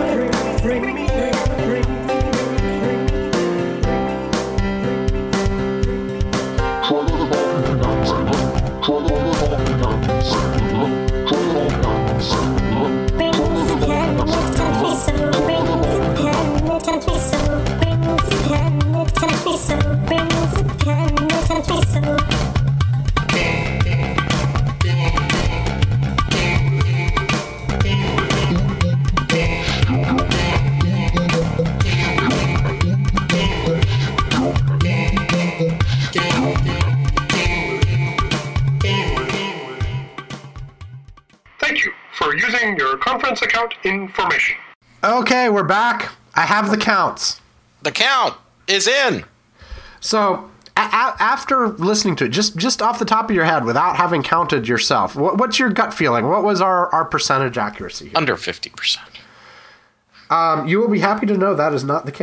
Thank you for using your conference account information. Okay, we're back. I have the counts. The count is in. So, a- a- after listening to it, just just off the top of your head, without having counted yourself, what, what's your gut feeling? What was our, our percentage accuracy here? Under fifty percent. Um, you will be happy to know that is not the case.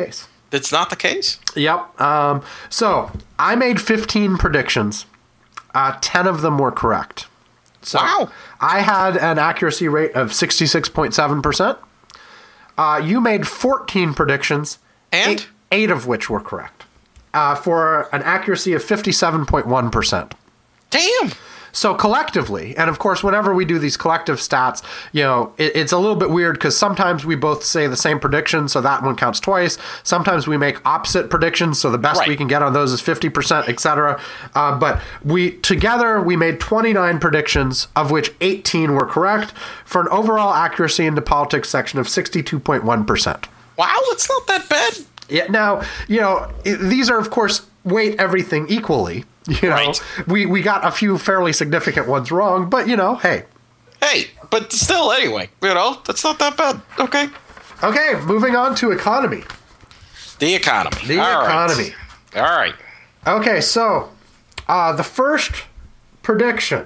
That's not the case? Yep. Um, so I made fifteen predictions. Uh, ten of them were correct. So Wow. I had an accuracy rate of sixty-six point seven percent. Uh, you made fourteen predictions, And? eight, eight of which were correct, uh, for an accuracy of fifty-seven point one percent. Damn. So collectively, and of course, whenever we do these collective stats, you know, it, it's a little bit weird because sometimes we both say the same prediction, so that one counts twice. Sometimes we make opposite predictions, so the best Right. we can get on those is fifty percent, et cetera. Uh, but we together we made twenty-nine predictions, of which eighteen were correct, for an overall accuracy in the politics section of sixty-two point one percent. Wow, that's not that bad. Yeah. Now, you know, i- these are of course weight everything equally. You know, Right. we we got a few fairly significant ones wrong, but you know, hey. Hey, but still, anyway, you know, that's not that bad. Okay. Okay, moving on to economy. The economy. The All right. economy. All right. Okay, so uh, the first prediction.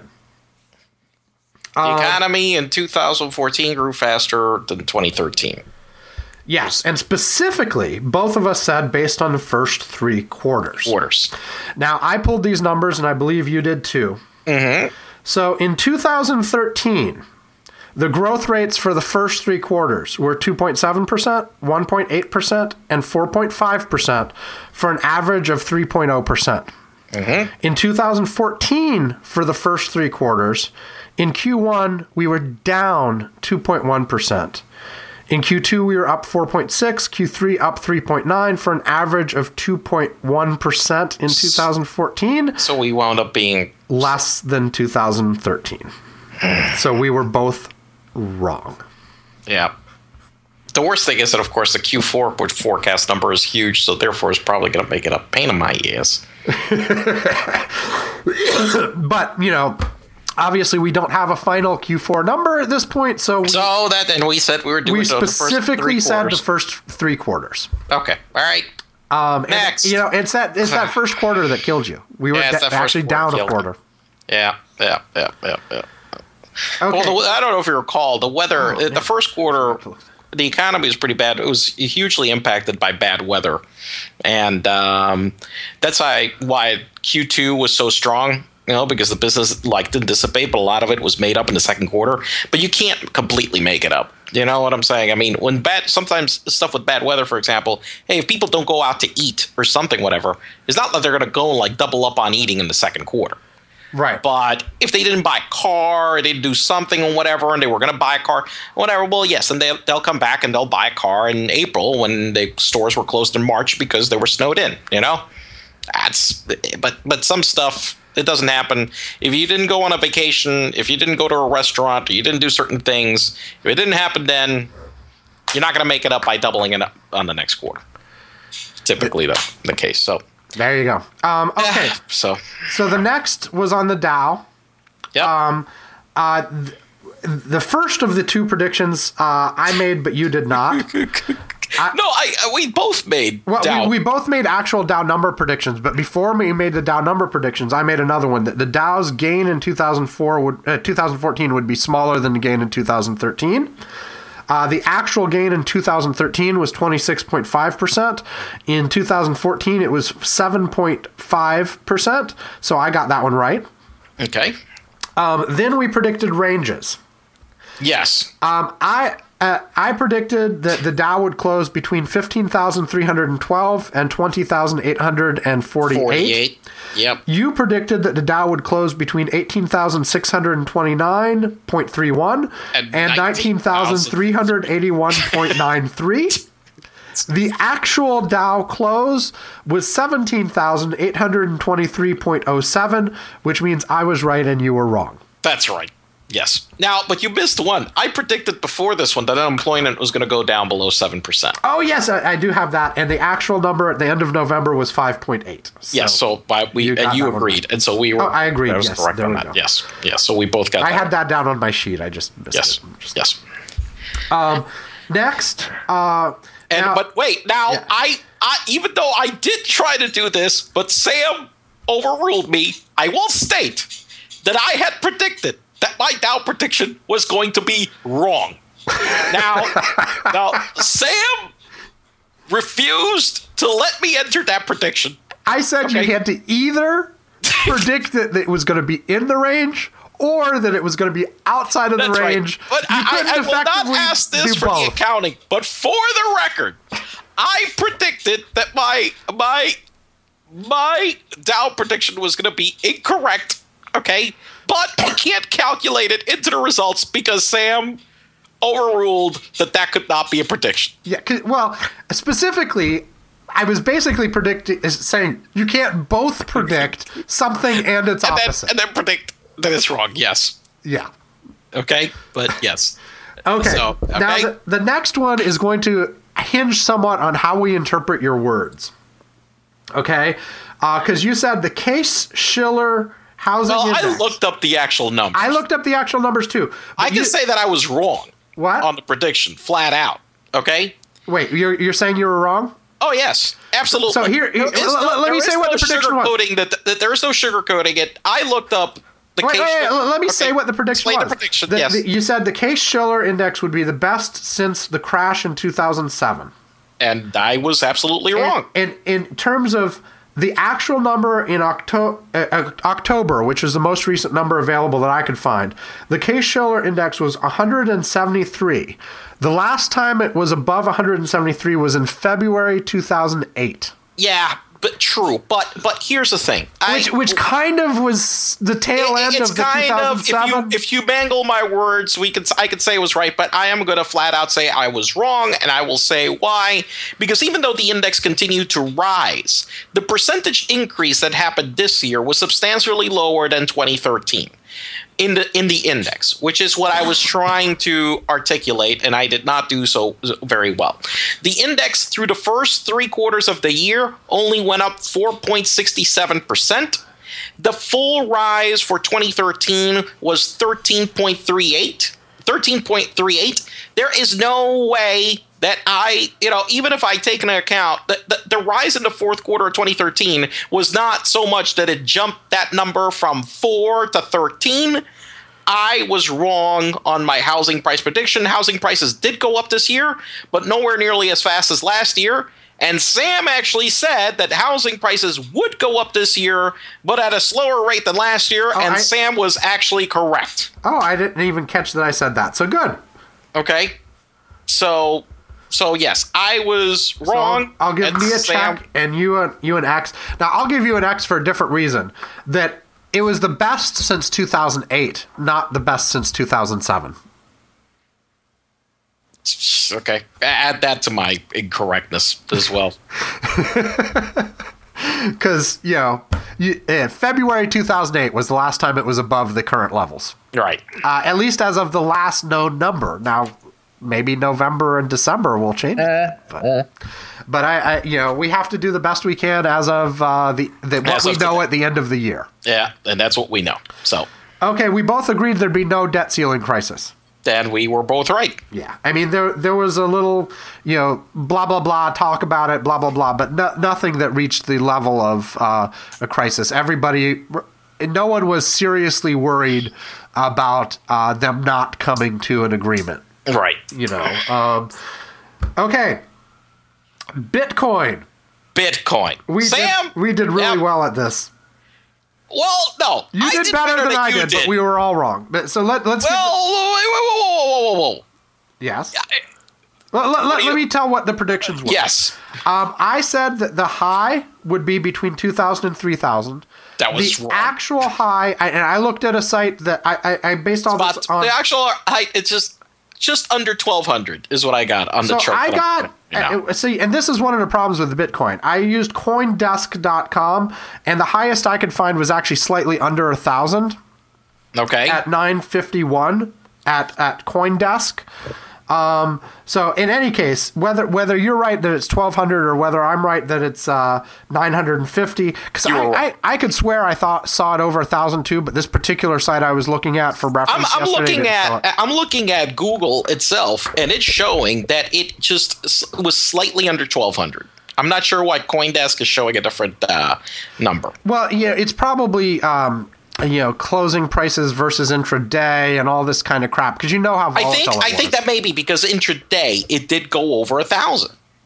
The Uh, economy in two thousand fourteen grew faster than twenty thirteen. Yes, and specifically, both of us said based on the first three quarters. Quarters. Now, I pulled these numbers, and I believe you did too. Mm-hmm. So in two thousand thirteen, the growth rates for the first three quarters were two point seven percent, one point eight percent, and four point five percent for an average of three point zero percent. In two thousand fourteen, for the first three quarters, in Q one, we were down two point one percent. In Q two, we were up four point six, Q three up three point nine for an average of two point one percent in two thousand fourteen, So we wound up being. less than two thousand thirteen. So we were both wrong. Yeah. The worst thing is that, of course, the Q four forecast number is huge, so therefore it's probably going to make it a pain in my ass. But, you know, obviously we don't have a final Q four number at this point, so we, So that, and we said we were doing we the, the first specifically three said the quarters. first three quarters. Okay. All right. Um, and, Next. you know, it's that it's that first quarter that killed you. We were Yeah, it's da- that first actually quarter down a killed me. quarter. Yeah. Yeah. Yeah. Yeah. Yeah. Okay. Well, the, I don't know if you recall, the weather, Oh, uh, the man. first quarter, the economy was pretty bad. It was hugely impacted by bad weather. And um, that's why, why Q two was so strong, you know, because the business like didn't dissipate, but a lot of it was made up in the second quarter. But you can't completely make it up. You know what I'm saying? I mean, when bad, sometimes stuff with bad weather, for example, hey, if people don't go out to eat or something, whatever, it's not that they're going to go and like double up on eating in the second quarter. Right. But if they didn't buy a car, or they didn't do something or whatever, and they were going to buy a car, whatever, well, yes, and they'll, they'll come back and they'll buy a car in April when the stores were closed in March because they were snowed in, you know? That's, but, but some stuff, it doesn't happen. If you didn't go on a vacation, if you didn't go to a restaurant, or you didn't do certain things, if it didn't happen then, you're not going to make it up by doubling it up on the next quarter. Typically the, the case, so. There you go. Um, okay. So, So the next was on the Dow. yep. Um, uh, th- the first of the two predictions uh, I made, but you did not. no, I, I we both made Well, Dow. we, we both made actual Dow number predictions, but before we made the Dow number predictions, I made another one that the Dow's gain in two thousand four would uh, two thousand fourteen would be smaller than the gain in two thousand thirteen. Uh, the actual gain in two thousand thirteen was twenty-six point five percent. In two thousand fourteen, it was seven point five percent. So I got that one right. Okay. Um, then we predicted ranges. Yes. Um, I uh, I predicted that the Dow would close between fifteen thousand three hundred twelve and twenty thousand eight hundred forty-eight. forty-eight. Yep. You predicted that the Dow would close between eighteen thousand six hundred twenty-nine point three one And and nineteen thousand three hundred eighty-one point nine three. The actual Dow close was seventeen thousand eight hundred twenty-three point oh seven, which means I was right and you were wrong. That's right. Yes. Now, but you missed one. I predicted before this one that unemployment was going to go down below seven percent. Oh, yes, I, I do have that. And the actual number at the end of November was five point eight. So Yes. So by, we you got and you that one agreed, and so we were. Oh, I agreed, I was yes, correct there on we that. go. Yes. Yes. So we both got. I that. had that down on my sheet. I just missed Yes. it. Just- Yes. Next, uh, And now- but wait, now Yeah. I, I even though I did try to do this, but Sam overruled me. I will state that I had predicted that my Dow prediction was going to be wrong. Now, now Sam refused to let me enter that prediction. I said Okay. you had to either predict that it was going to be in the range or that it was going to be outside of the That's range. right. But You I, couldn't I, I will not effectively ask this do for the both. accounting. But for the record, I predicted that my my my Dow prediction was going to be incorrect. Okay, but I can't calculate it into the results because Sam overruled that that could not be a prediction. Yeah, 'cause- well, specifically, I was basically predicting, is saying you can't both predict something and its And then, opposite. and then predict that it's wrong. Yes. Yeah. Okay, but yes. Okay. So, Now, okay. the, the next one is going to hinge somewhat on how we interpret your words. Okay? Because you said the Case-Shiller housing Well, index. I looked up the actual number. I looked up the actual numbers too. I But can you- say that I was wrong. What? On the prediction, flat out. Okay? Wait, you're, you're saying you were wrong? Oh, yes. Absolutely. So here- There here- is let- let me there say is what no the prediction was. sugarcoating That, that there is no sugarcoating it. I looked up the Wait, case. wait, wait, let me Okay. say what the prediction Explain was. the prediction, The- yes. the- you said the Case-Shiller index would be the best since the crash in two thousand seven. And I was absolutely wrong. And, and in terms of the actual number in Octo- uh, October, which is the most recent number available that I could find, the Case-Shiller index was one hundred seventy-three. The last time it was above one hundred seventy-three was in February two thousand eight. Yeah, but true. But but here's the thing. Which, I, which kind of was the tail end it's of the kind of if you 2007. if you mangle my words, we could I could say it was right, but I am going to flat out say I was wrong, and I will say why. Because even though the index continued to rise, the percentage increase that happened this year was substantially lower than twenty thirteen. In the in the index, which is what I was trying to articulate, and I did not do so very well. The index through the first three quarters of the year only went up four point six seven percent. The full rise for twenty thirteen was thirteen point three eight. thirteen point three eight. There is no way that I, you know, even if I take into account the, the, the rise in the fourth quarter of twenty thirteen was not so much that it jumped that number from four to thirteen. I was wrong on my housing price prediction. Housing prices did go up this year, but nowhere nearly as fast as last year. And Sam actually said that housing prices would go up this year, but at a slower rate than last year. Oh, and I- Sam was actually correct. Oh, I didn't even catch that I said that. So good. Okay, so so yes, I was So wrong. I'll, I'll give and me a Sam- check and you a, you an X. Now I'll give you an X for a different reason. That it was the best since two thousand eight, not the best since two thousand seven. Okay, add that to my incorrectness as well. Because, you know, you, eh, February two thousand eight was the last time it was above the current levels. Right. Uh, at least as of the last known number. Now, maybe November and December will change. but but I, I, you know, we have to do the best we can as of uh, the, the what As we of know today. at the end of the year. Yeah, and that's what we know. So Okay, we both agreed there'd be no debt ceiling crisis. then we were both right. Yeah, I mean there there was a little, you know, blah blah blah talk about it, blah blah blah, but no, nothing that reached the level of uh, a crisis. Everybody, no one was seriously worried about uh, them not coming to an agreement. Right. You know. Um, okay, Bitcoin. Bitcoin. We Sam, did, we did really yeah, well at this. Well, no, You I did, better, than, I you did, but we were all wrong. But, so let, let's. Well, whoa, whoa, whoa, whoa, whoa, whoa, whoa. Yes. Let, let, let, do let you- me tell what the predictions were. Yes, Um, I said that the high would be between two thousand and three thousand. that was The wrong. actual high, I, and I looked at a site that I, I, I based all But this on. the actual height, it's just just under twelve hundred is what I got on So the chart. I that got, I'm- yeah. uh, see, and this is one of the problems with the Bitcoin. I used Coindesk dot com, and the highest I could find was actually slightly under a thousand Okay. at nine fifty-one at at CoinDesk. Um, so in any case, whether whether you're right that it's twelve hundred or whether I'm right that it's uh, nine hundred fifty, because You I, were right. I I could swear I thought saw it over a thousand too, but this particular site I was looking at for I'm, reference I'm yesterday looking didn't show at it. I'm looking at Google itself, and it's showing that it just s- was slightly under twelve hundred. I'm not sure why CoinDesk is showing a different uh, number. Well, yeah, it's probably um, you know closing prices versus intraday and all this kind of crap because you know how I volatile think it I think was. that may be because intraday it did go over a thousand.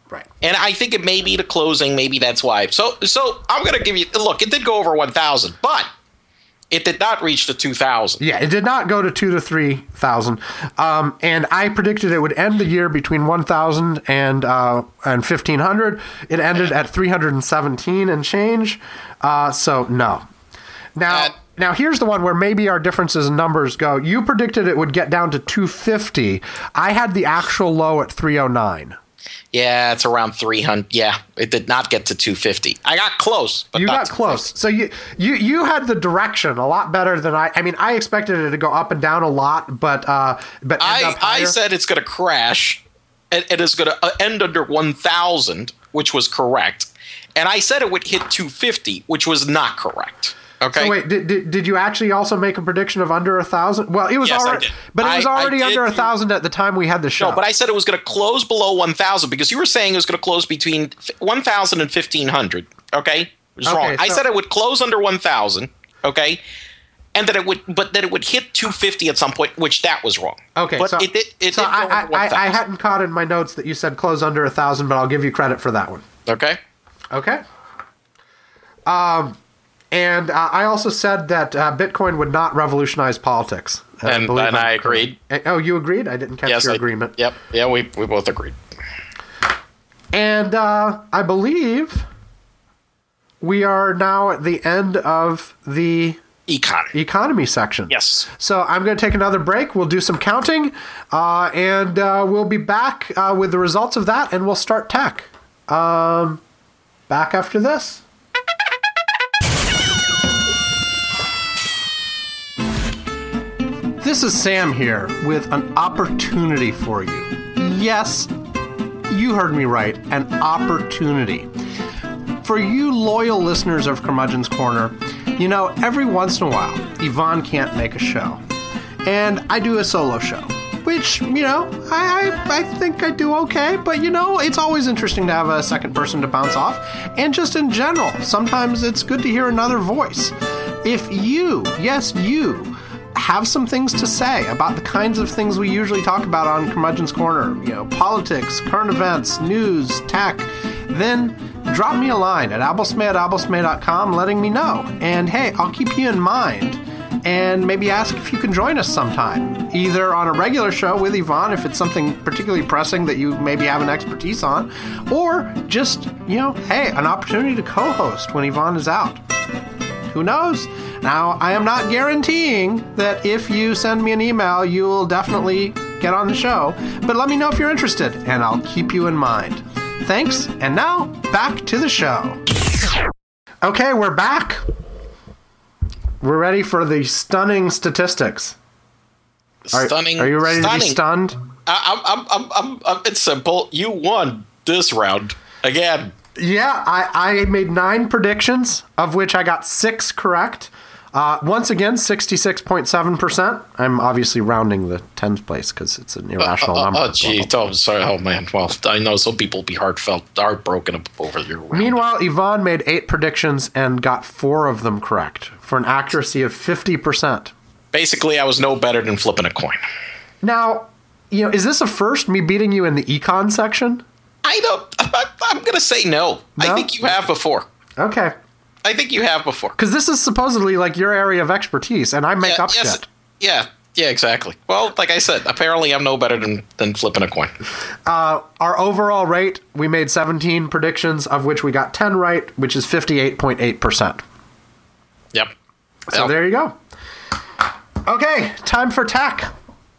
Right. And I think it may be the closing. Maybe that's why. So, so I'm going to give you, look, it did go over one thousand, but it did not reach the two thousand. Yeah, it did not go to two to three thousand. Um, and I predicted it would end the year between one thousand and uh, and fifteen hundred. It ended at three hundred seventeen and change. Uh, so no. Now, Uh, now here's the one where maybe our differences in numbers go. You predicted it would get down to two fifty. I had the actual low at three oh nine. Yeah, it's around three hundred. Yeah, it did not get to two fifty. I got close. But You not got close. So you, you you had the direction a lot better than I. I mean, I expected it to go up and down a lot, but uh, but end I, up I higher. said it's going to crash. It, it is going to end under one thousand, which was correct. And I said it would hit two fifty, which was not correct. Okay. So wait, did, did did you actually also make a prediction of under a thousand? Well, it was Yes, I already, did. but it was I- I already did under a do- thousand at the time we had the show. No, but I said it was going to close below one thousand because you were saying it was going to close between one thousand and fifteen hundred. Okay? Which is Okay, wrong. I so- said it would close under one thousand. Okay? And that it would, but that it would hit two fifty at some point, which that was wrong. Okay, but so, it did. It so did go I, over I, I, I one thousand. hadn't caught in my notes that you said close under a thousand, but I'll give you credit for that one. Okay. Okay. Um, and uh, I also said that uh, Bitcoin would not revolutionize politics. Uh, And, believe and I'm I correct. agreed. Uh, Oh, you agreed? I didn't catch Yes, your I, agreement. Yep. Yeah, we we both agreed. And uh, I believe we are now at the end of the Econ. economy section. Yes. So I'm going to take another break. We'll do some counting, uh, and uh, we'll be back uh, with the results of that, and we'll start tech. Um, back after this. This is Sam here with an opportunity for you. Yes, you heard me right, an opportunity. For you loyal listeners of Curmudgeon's Corner, you know, every once in a while, Yvonne can't make a show. And I do a solo show, which, you know, I, I, I think I do okay, but, you know, it's always interesting to have a second person to bounce off. And just in general, sometimes it's good to hear another voice. If you, yes, you, have some things to say about the kinds of things we usually talk about on Curmudgeon's Corner, you know, politics, current events, news, tech, then drop me a line at abblesmay at abblesmay dot com letting me know. And hey, I'll keep you in mind and maybe ask if you can join us sometime, either on a regular show with Yvonne if it's something particularly pressing that you maybe have an expertise on, or just, you know, hey, an opportunity to co-host when Yvonne is out. Who knows? Now, I am not guaranteeing that if you send me an email, you will definitely get on the show, but let me know if you're interested, and I'll keep you in mind. Thanks, and now, back to the show. Okay, we're back. We're ready for the stunning statistics. Are, Stunning. Are you ready stunning. to be stunned? I, I'm, I'm, I'm, I'm, it's simple. You won this round again. Yeah, I, I made nine predictions, of which I got six correct. Uh, once again, sixty-six point seven percent. I'm obviously rounding the tens place because it's an irrational Uh, uh, number. Oh, gee. Oh, sorry. Oh, man. Well, I know some people will be heartfelt, heartbroken over your round. Meanwhile, Yvonne made eight predictions and got four of them correct for an accuracy of fifty percent. Basically, I was no better than flipping a coin. Now, you know, is this a first, me beating you in the econ section? I don't. I, I'm going to say no. I No? think you have before. Okay. I think you have before. Because this is supposedly like your area of expertise, and I make Yeah, up yes, shit. Yeah. Yeah, exactly. Well, like I said, apparently I'm no better than, than flipping a coin. Uh, our overall rate, we made seventeen predictions, of which we got ten right, which is fifty-eight point eight percent. Yep. So Well, there you go. Okay, time for tech.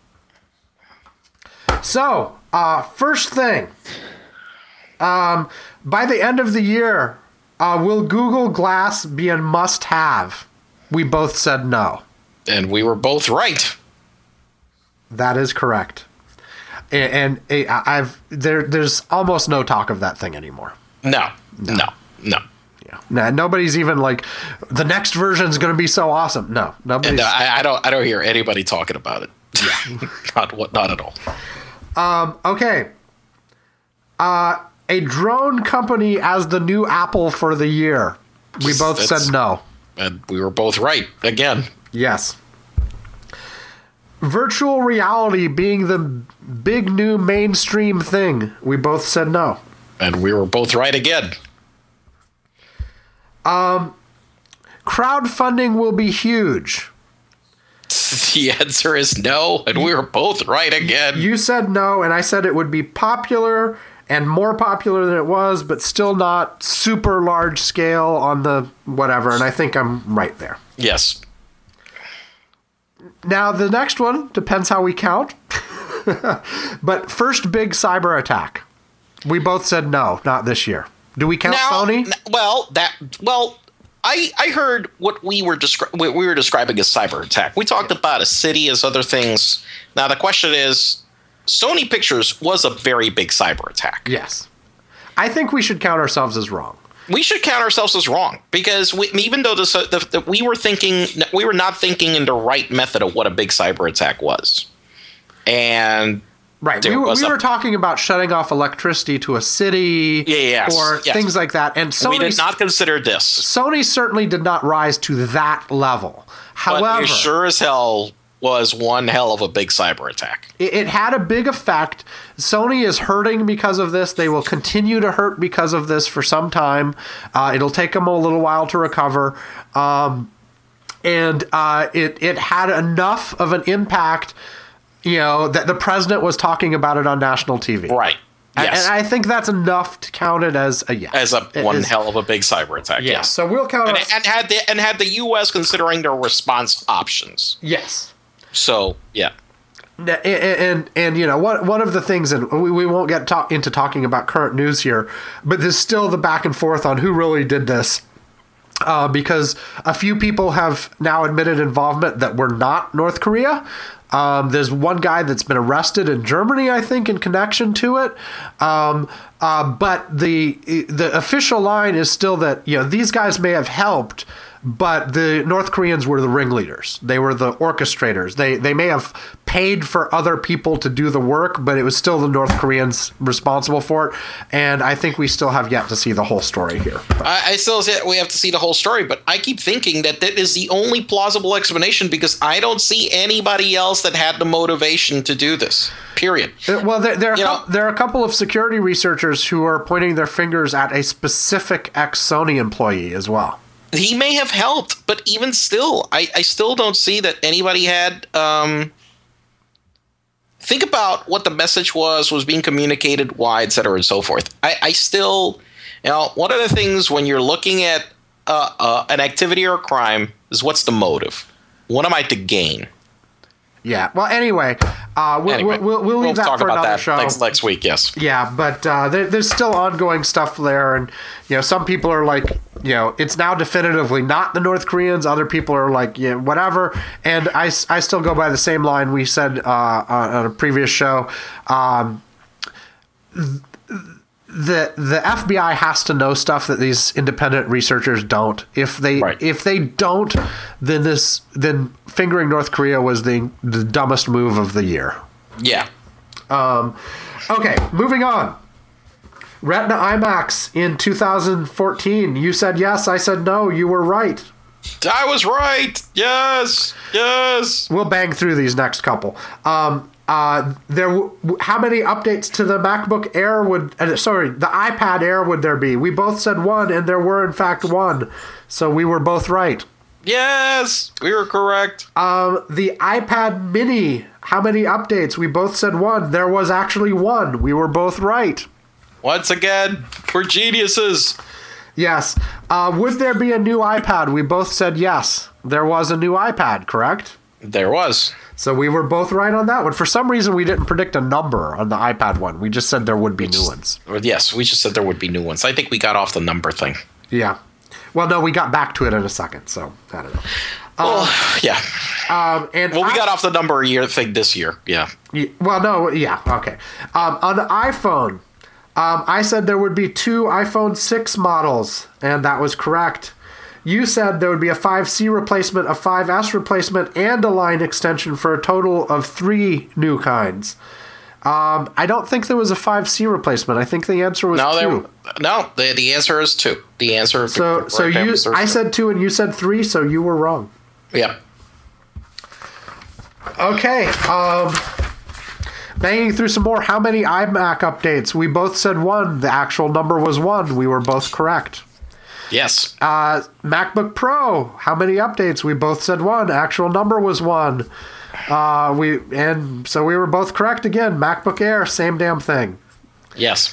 So, uh, first thing. Um, by the end of the year, uh, will Google Glass be a must-have? We both said no. And we were both right. That is correct. And, and I've there. There's almost no talk of that thing anymore. No. No. No. Yeah. Nah, nobody's even like, the next version is going to be so awesome. No, nobody's. And uh, I, I don't. I don't hear anybody talking about it. Yeah. not what. Not at all. Um, okay. Uh, a drone company as the new Apple for the year. We both That's- said no. And we were both right again. Yes. Virtual reality being the big new mainstream thing. We both said no. And we were both right again. Crowdfunding will be huge. The answer is no, and we were both right again. You said no, and I said it would be popular and more popular than it was, but still not super large scale on the whatever, and I think I'm right there. Yes. Now, the next one depends how we count. But first big cyber attack. We both said no, not this year. Do we count Now, Sony? n- well, that well, I I heard what we were descri- what we were describing as cyber attack. We talked about a city as other things. Now the question is, Sony Pictures was a very big cyber attack. Yes. I think we should count ourselves as wrong. We should count ourselves as wrong because we, even though this, the, the, we were thinking, we were not thinking in the right method of what a big cyber attack was, and Right. there We were, was we a- were talking about shutting off electricity to a city Yeah, yes, or yes. things like that. And we Sony, did not consider this. Sony certainly did not rise to that level. But However, it sure as hell was one hell of a big cyber attack. it, it had a big effect. Sony is hurting because of this. They will continue to hurt because of this for some time. Uh, it'll take them a little while to recover. Um, and uh, it, it had enough of an impact, you know, that the president was talking about it on national T V. Right. And- Yes. And I think that's enough to count it as a yes. As a It one is- hell of a big cyber attack. Yeah. Yes. So we'll count And, it. and had the and had the U S considering their response options. Yes. So yeah. And, and and you know one one of the things, and we, we won't get talk, into talking about current news here, but there's still the back and forth on who really did this, uh, because a few people have now admitted involvement that were not North Korea. Um, there's one guy that's been arrested in Germany, I think, in connection to it. Um, uh, but the the official line is still that, you know, these guys may have helped, but the North Koreans were the ringleaders. They were the orchestrators. They they may have paid for other people to do the work, but it was still the North Koreans responsible for it. And I think we still have yet to see the whole story here. I, I still say we have to see the whole story, but I keep thinking that that is the only plausible explanation because I don't see anybody else that had the motivation to do this. Period. Uh, Well, there, there, are, You cou- know- there are a couple of security researchers who are pointing their fingers at a specific ex-Sony employee as well. He may have helped, but even still, I, I still don't see that anybody had. Um, think about what the message was, was being communicated, why, et cetera, and so forth. I, I still, you know, one of the things when you're looking at uh, uh, an activity or a crime is what's the motive? What am I to gain? Yeah. Well, anyway, uh, we'll, Anyway, we'll, we'll leave that talk for about another that show. next next week. Yes. Yeah, but uh, there, there's still ongoing stuff there, and you know, some people are like, you know, it's now definitively not the North Koreans. Other people are like, yeah, whatever. And I, s- I still go by the same line we said uh, on on a previous show. Um, the the F B I has to know stuff that these independent researchers don't. If they Right. if they don't, then this then fingering North Korea was the the dumbest move of the year. Yeah. Okay, moving on. Retina IMAX in two thousand fourteen. You said yes, I said no. You were right. I was right. Yes. Yes. We'll bang through these next couple. Um, uh, there. W- how many updates to the MacBook Air would? Uh, sorry, the iPad Air would there be? We both said one, and there were in fact one. So we were both right. Yes. We were correct. Um, the iPad Mini. How many updates? We both said one. There was actually one. We were both right. Once again, we're geniuses. Yes. Uh, would there be a new iPad? We both said yes. There was a new iPad, correct? There was. So we were both right on that one. For some reason, we didn't predict a number on the iPad one. We just said there would be new ones. Yes, we just said there would be new ones. I think we got off the number thing. Yeah. Well, no, we got back to it in a second, so I don't know. Oh, yeah. Um, and Well, we I- got off the number year thing this year. Yeah. y- Well, no, yeah, okay. Um, on the iPhone, um, I said there would be two iPhone six models, and that was correct. You said there would be a five C replacement, a five S replacement, and a line extension for a total of three new kinds. Um, I don't think there was a five C replacement. I think the answer was No, two. there. No, the the answer is two. The answer. So, the so correct you, answer is I two. said two, and you said three, so you were wrong. Yeah. Okay. Um, Banging through some more. How many iMac updates? We both said one. The actual number was one. We were both correct. Yes. Uh, MacBook Pro. How many updates? We both said one. Actual number was one. Uh, we and so we were both correct again. MacBook Air, same damn thing. Yes.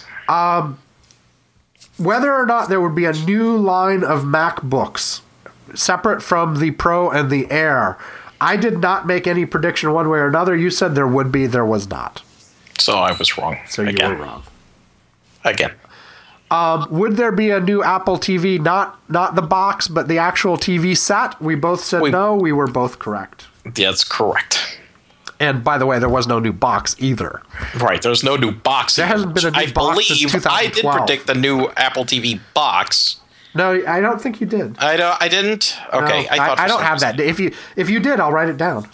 Whether or not there would be a new line of MacBooks separate from the Pro and the Air, I did not make any prediction one way or another. You said there would be, there was not. So I was wrong. So again. you were wrong. Again. Um, would there be a new Apple T V? Not not the box, but the actual T V set? We both said We- no. We were both correct. That's correct. And by the way, there was no new box either. Right. There's no new box. There hasn't been a new I box since believe I did twenty twelve. predict the new Apple T V box. No, I don't think you did. I don't. I didn't. Okay. No, I, thought I, for don't some have reason- that. If you if you did, I'll write it down.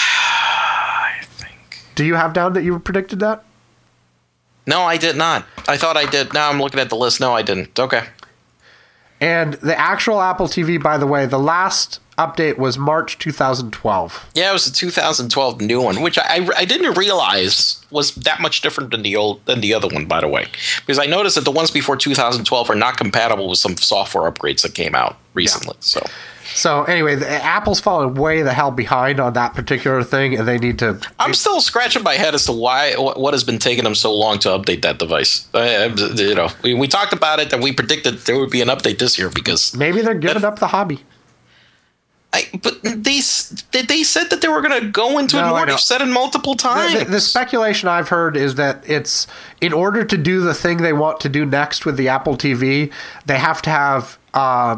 I think. Do you have down that you predicted that? No, I did not. I thought I did. Now I'm looking at the list. No, I didn't. Okay. And the actual Apple T V, by the way, the last update was March two thousand twelve. Yeah, it was a two thousand twelve new one, which I, I didn't realize was that much different than the old than the other one, by the way, because I noticed that the ones before two thousand twelve are not compatible with some software upgrades that came out recently. Yeah. So, So anyway, the, Apple's fallen way the hell behind on that particular thing, and they need to. I'm still scratching my head as to why what has been taking them so long to update that device. Uh, you know, we, we talked about it and we predicted there would be an update this year because Maybe they're giving up the hobby. I, but they s- they they said that they were going to go into No, it I more. know. They've said it multiple times. The, the, the speculation I've heard is that it's in order to do the thing they want to do next with the Apple T V, they have to have uh,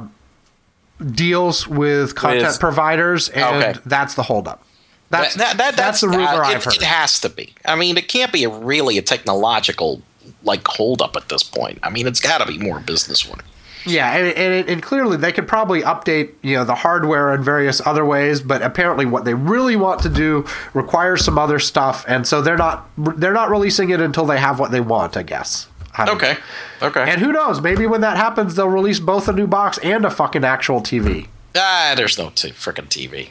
deals with content With- providers, and Okay. that's the holdup. That's that, that, that's, the rumor uh, I've it, heard. It has to be. I mean, it can't be a, really a technological like holdup at this point. I mean, it's got to be more business one. Yeah, and, and, and clearly they could probably update, you know, the hardware in various other ways, but apparently what they really want to do requires some other stuff, and so they're not they're not releasing it until they have what they want, I guess. I don't Okay. know. Okay. And who knows? Maybe when that happens, they'll release both a new box and a fucking actual T V. ah, there's no t- freaking T V.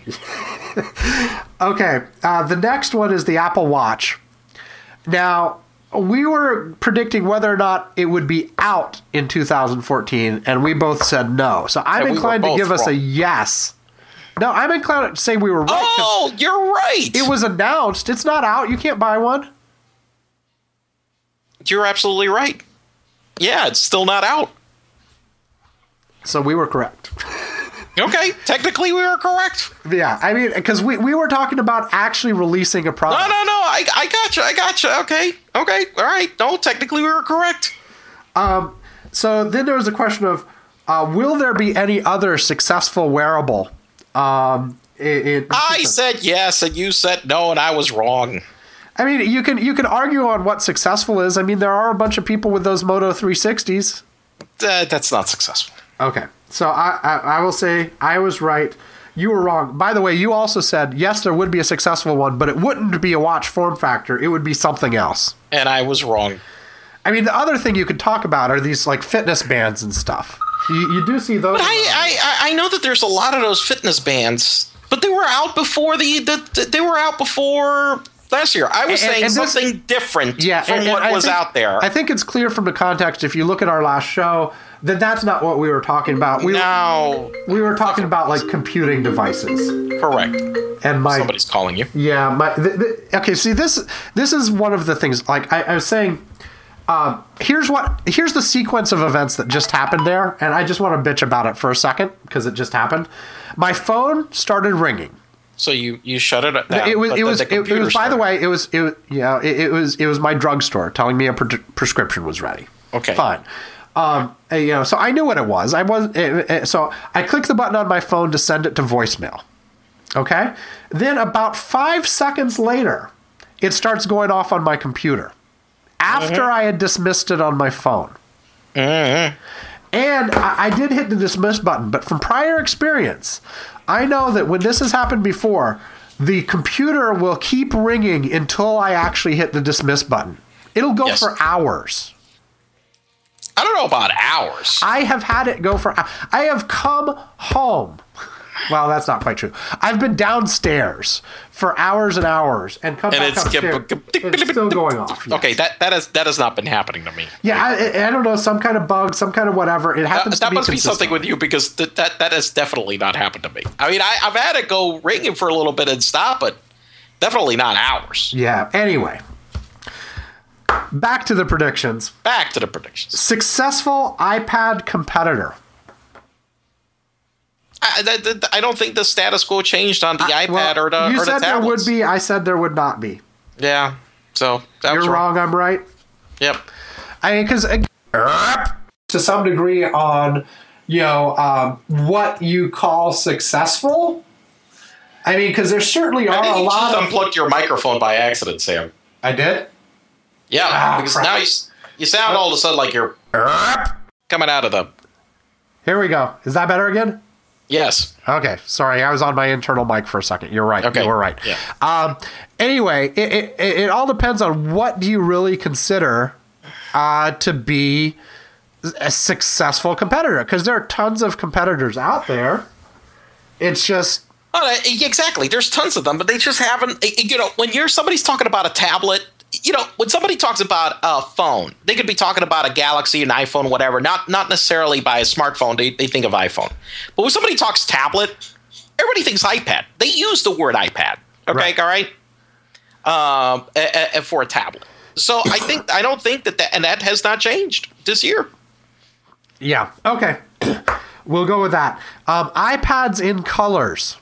Okay, uh, the next one is the Apple Watch. Now, we were predicting whether or not it would be out in two thousand fourteen, and we both said no. So I'm Yeah, we were inclined to both give us a wrong. yes. No, I'm inclined to say we were right. 'cause Oh, you're right. it was announced. It's not out. You can't buy one. You're absolutely right. Yeah, it's still not out. So we were correct. Okay, technically we were correct. Yeah, I mean, because we, we were talking about actually releasing a No, product. no, no. I, I got you. I got you. Okay. Okay. All right. No, technically we were correct. So then there was a question of, uh, will there be any other successful wearable? Um, it, it, I said yes, and you said no, and I was wrong. I mean, you can you can argue on what successful is. I mean, there are a bunch of people with those Moto three sixties. Uh, that's not successful. Okay, so I, I I will say I was right. You were wrong. By the way, you also said yes, there would be a successful one, but it wouldn't be a watch form factor. It would be something else. And I was wrong. I mean, the other thing you could talk about are these like fitness bands and stuff. You, you do see those. But I, I, I know that there's a lot of those fitness bands, but they were out before the, the they were out before last year. I was And- saying and this- something different yeah, from and- and what I was think- out there. I think it's clear from the context. If you look at our last show, that that's not what we were talking about. We no, we were talking about like computing devices. correct. And my Somebody's calling you. yeah, my the, the, okay. See, this this is one of the things. Like I, I was saying, uh, here's what here's the sequence of events that just happened there, and I just want to bitch about it for a second because it just happened. My phone started ringing. So you, you shut it down. It was but it then was the it, it computer was by the started. way it was it was- yeah it, it was it was my drugstore telling me a pre- prescription was ready. Okay. Fine. Um, uh, you know, so I knew what it was. I was uh, uh, so I clicked the button on my phone to send it to voicemail. Okay. Then about five seconds later, it starts going off on my computer after I had dismissed it on my phone. And I, I did hit the dismiss button, but from prior experience, I know that when this has happened before, the computer will keep ringing until I actually hit the dismiss button. It'll go Yes. for hours. I don't know about hours. I have had it go for. I have come home Well, that's not quite true. I've been downstairs for hours and hours and come And back it's- upstairs. It's still going off. yes. Okay, that that has that has not been happening to me. Yeah, I, I don't know, some kind of bug, some kind of whatever. It That, happens that to be must be consistent. something with you because th- that that has definitely not happened to me. I mean, I, I've had it go ringing for a little bit and stop, but definitely not hours. Yeah. Anyway, back to the predictions. Back to the predictions. Successful iPad competitor. I, th- th- I don't think the status quo changed on the iPad Well, or the you or the said there would tablets. be. I said there would not be. Yeah. So that You're was wrong. I'm right. Yep. I mean, because to some degree on, you know, um, what you call successful. I mean, because there certainly I are think a you lot just of. unplugged your microphone by accident, Sam. I did. Yeah, Ah, because crap. now you s- you sound all of a sudden like you're coming out of the. Here we go. Is that better again? Yes. Okay, sorry, I was on my internal mic for a second. You're right. Okay. You were right. Yeah. Um, anyway, it, it, it all depends on what do you really consider uh, to be a successful competitor, because there are tons of competitors out there. It's just Oh, exactly. There's tons of them, but they just haven't. You know, when you're somebody's talking about a tablet, you know, when somebody talks about a phone, they could be talking about a Galaxy, an iPhone, whatever. Not not necessarily by a smartphone. They they think of iPhone. But when somebody talks tablet, everybody thinks iPad. They use the word iPad. Okay, Right. all right. Um, a, a, for a tablet. So I think I don't think that that and that has not changed this year. yeah. Okay, we'll go with that. Um, iPads in colors.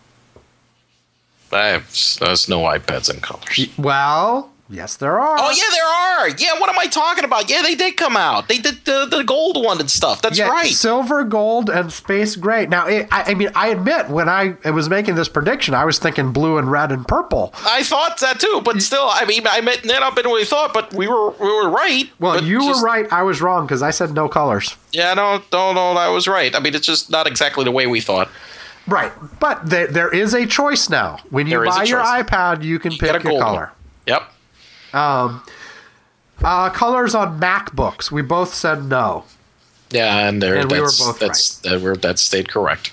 I have, there's no iPads in colors. Well, yes, there are. Oh yeah, there are. Yeah, what am I talking about? Yeah, they did come out. They did the, the gold one and stuff. That's Yeah, right. silver, gold, and space gray. Now, it, I, I mean, I admit when I was making this prediction, I was thinking blue and red and purple. I thought that too, but still, I mean, I meant that up in what we thought, but we were we were right. Well, But you just- were right. I was wrong because I said no colors. Yeah, no, no, no, I was right. I mean, it's just not exactly the way we thought. Right, but there, there is a choice now. When you There is a buy your choice. iPad, you can You get pick a your gold color. one. Yep. Uh, colors on MacBooks. We both said no. Yeah, and there. And we were that's, both that's, that we're that stayed correct.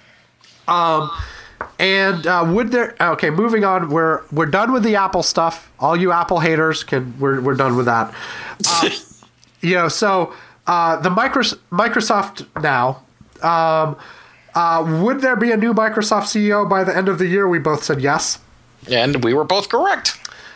And uh, would there? Okay, moving on. We're we're done with the Apple stuff. All you Apple haters can. We're we're done with that. Uh, you know, so uh, the Micros- Microsoft now. Um, uh, would there be a new Microsoft C E O by the end of the year? We both said yes. And we were both correct.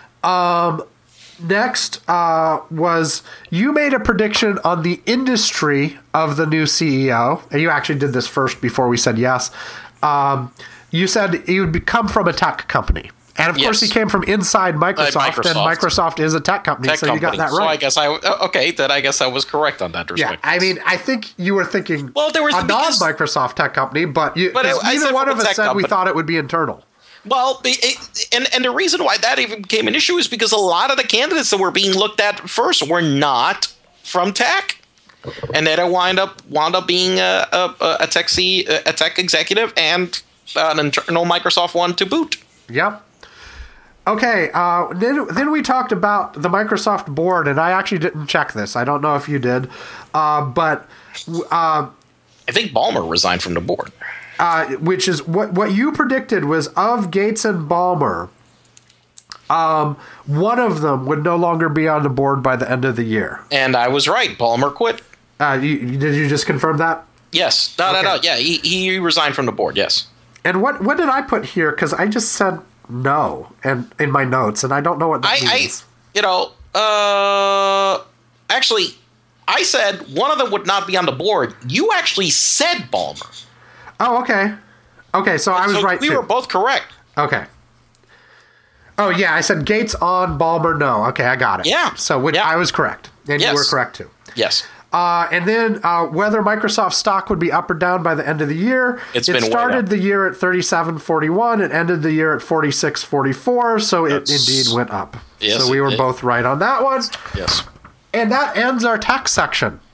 Next uh, was you made a prediction on the industry of the new C E O, and you actually did this first before we said yes. Um, you said he would be- come from a tech company, and of course Yes. he came from inside Microsoft, Microsoft. and Microsoft is a tech company, Tech so you got company. that So I right. guess I uh, okay. Then I guess I was correct on that Yeah, respect. I mean, I think you were thinking Well, there was- a because- non-Microsoft tech company, but you, But 'cause I- I neither said one from of a us tech said we company. thought it would be internal. Well, it, and and the reason why that even became an issue is because a lot of the candidates that were being looked at first were not from tech, and then it wind up wound up being a a, a tech C, a tech executive and an internal Microsoft one to boot. Yep. Okay. Uh, then then we talked about the Microsoft board, and I actually didn't check this. I don't know if you did, uh, but uh, I think Ballmer resigned from the board. uh, which is what what you predicted was of Gates and Ballmer. Um, one of them would no longer be on the board by the end of the year. And I was right. Ballmer quit. Uh, you, did you just confirm that? Yes. No, Okay. no, no. Yeah, he, he resigned from the board. Yes. And what what did I put here? Because I just said no, and in my notes, and I don't know what that I, I, means. you know, uh, actually, I said one of them would not be on the board. You actually said Ballmer. Oh, okay. Okay, so I was So right We too. were both correct. Okay. Oh yeah, I said Gates on, Ballmer no. Okay, I got it. Yeah. So which, Yeah. I was correct, and Yes. you were correct too. Yes. Uh, and then uh, whether Microsoft stock would be up or down by the end of the year. It's it been way started up. the year at thirty-seven forty-one. It ended the year at forty-six forty-four. So it That's- indeed went up. Yes, so we it were did. both right on that one. Yes. And that ends our tech section.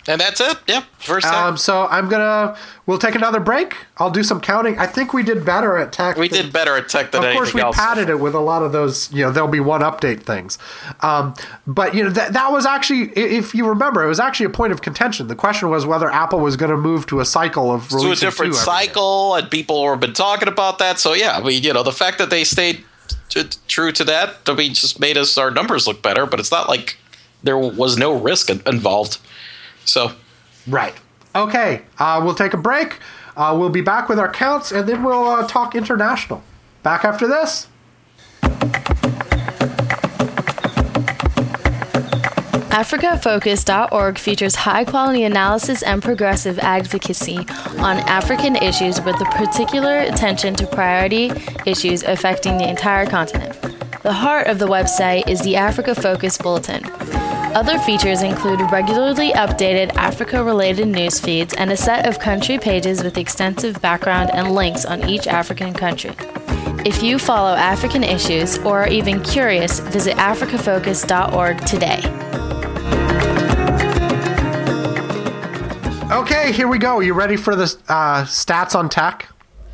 And that's it. Yep. First time. Um, so I'm gonna. We'll take another break. I'll do some counting. I think we did better at tech. we than, did better at tech than Of course, anything we else. padded it with a lot of those. You know, there'll be one update things. Um, but you know that that was actually, if you remember, it was actually a point of contention. The question was whether Apple was going to move to a cycle of To a releasing different two every year. cycle, and people have been talking about that. So yeah, I mean, you know, the fact that they stayed t- true to that, I mean, just made us our numbers look better. But it's not like there was no risk in- involved. So Right. Okay. Uh, we'll take a break. Uh, we'll be back with our counts, and then we'll uh, talk international. Back after this. Africa Focus dot org features high-quality analysis and progressive advocacy on African issues with a particular attention to priority issues affecting the entire continent. The heart of the website is the Africa Focus Bulletin. Other features include regularly updated Africa-related news feeds and a set of country pages with extensive background and links on each African country. If you follow African issues or are even curious, visit Africa Focus dot org today. Okay, here we go. You ready for the uh, stats on tech?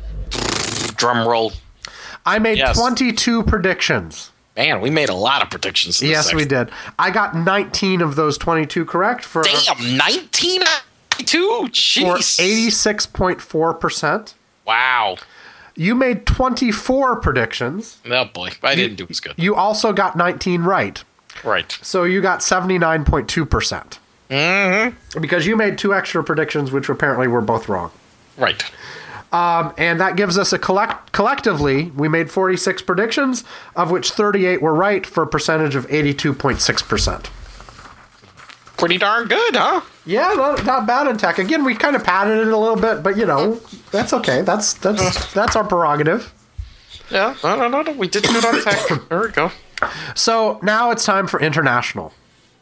drum roll. I made Yes. twenty-two predictions. Man, we made a lot of predictions. In this Yes, section. we did. I got nineteen of those twenty-two correct for, Damn, nineteen two? for Jeez. eighty-six point four percent. Wow. You made twenty-four predictions. Oh, boy. I didn't do as good. You also got nineteen right. Right. So you got seventy-nine point two percent. Mm-hmm. Because you made two extra predictions, which apparently were both wrong. Right. Um, and that gives us a collect collectively, we made forty-six predictions, of which thirty-eight were right for a percentage of eighty-two point six percent. Pretty darn good, huh? Yeah, not, not bad in tech. Again, we kind of padded it a little bit, but you know, that's okay. That's that's that's our prerogative. Yeah. No, no, no, no. We did good on tech. There we go. So now it's time for international.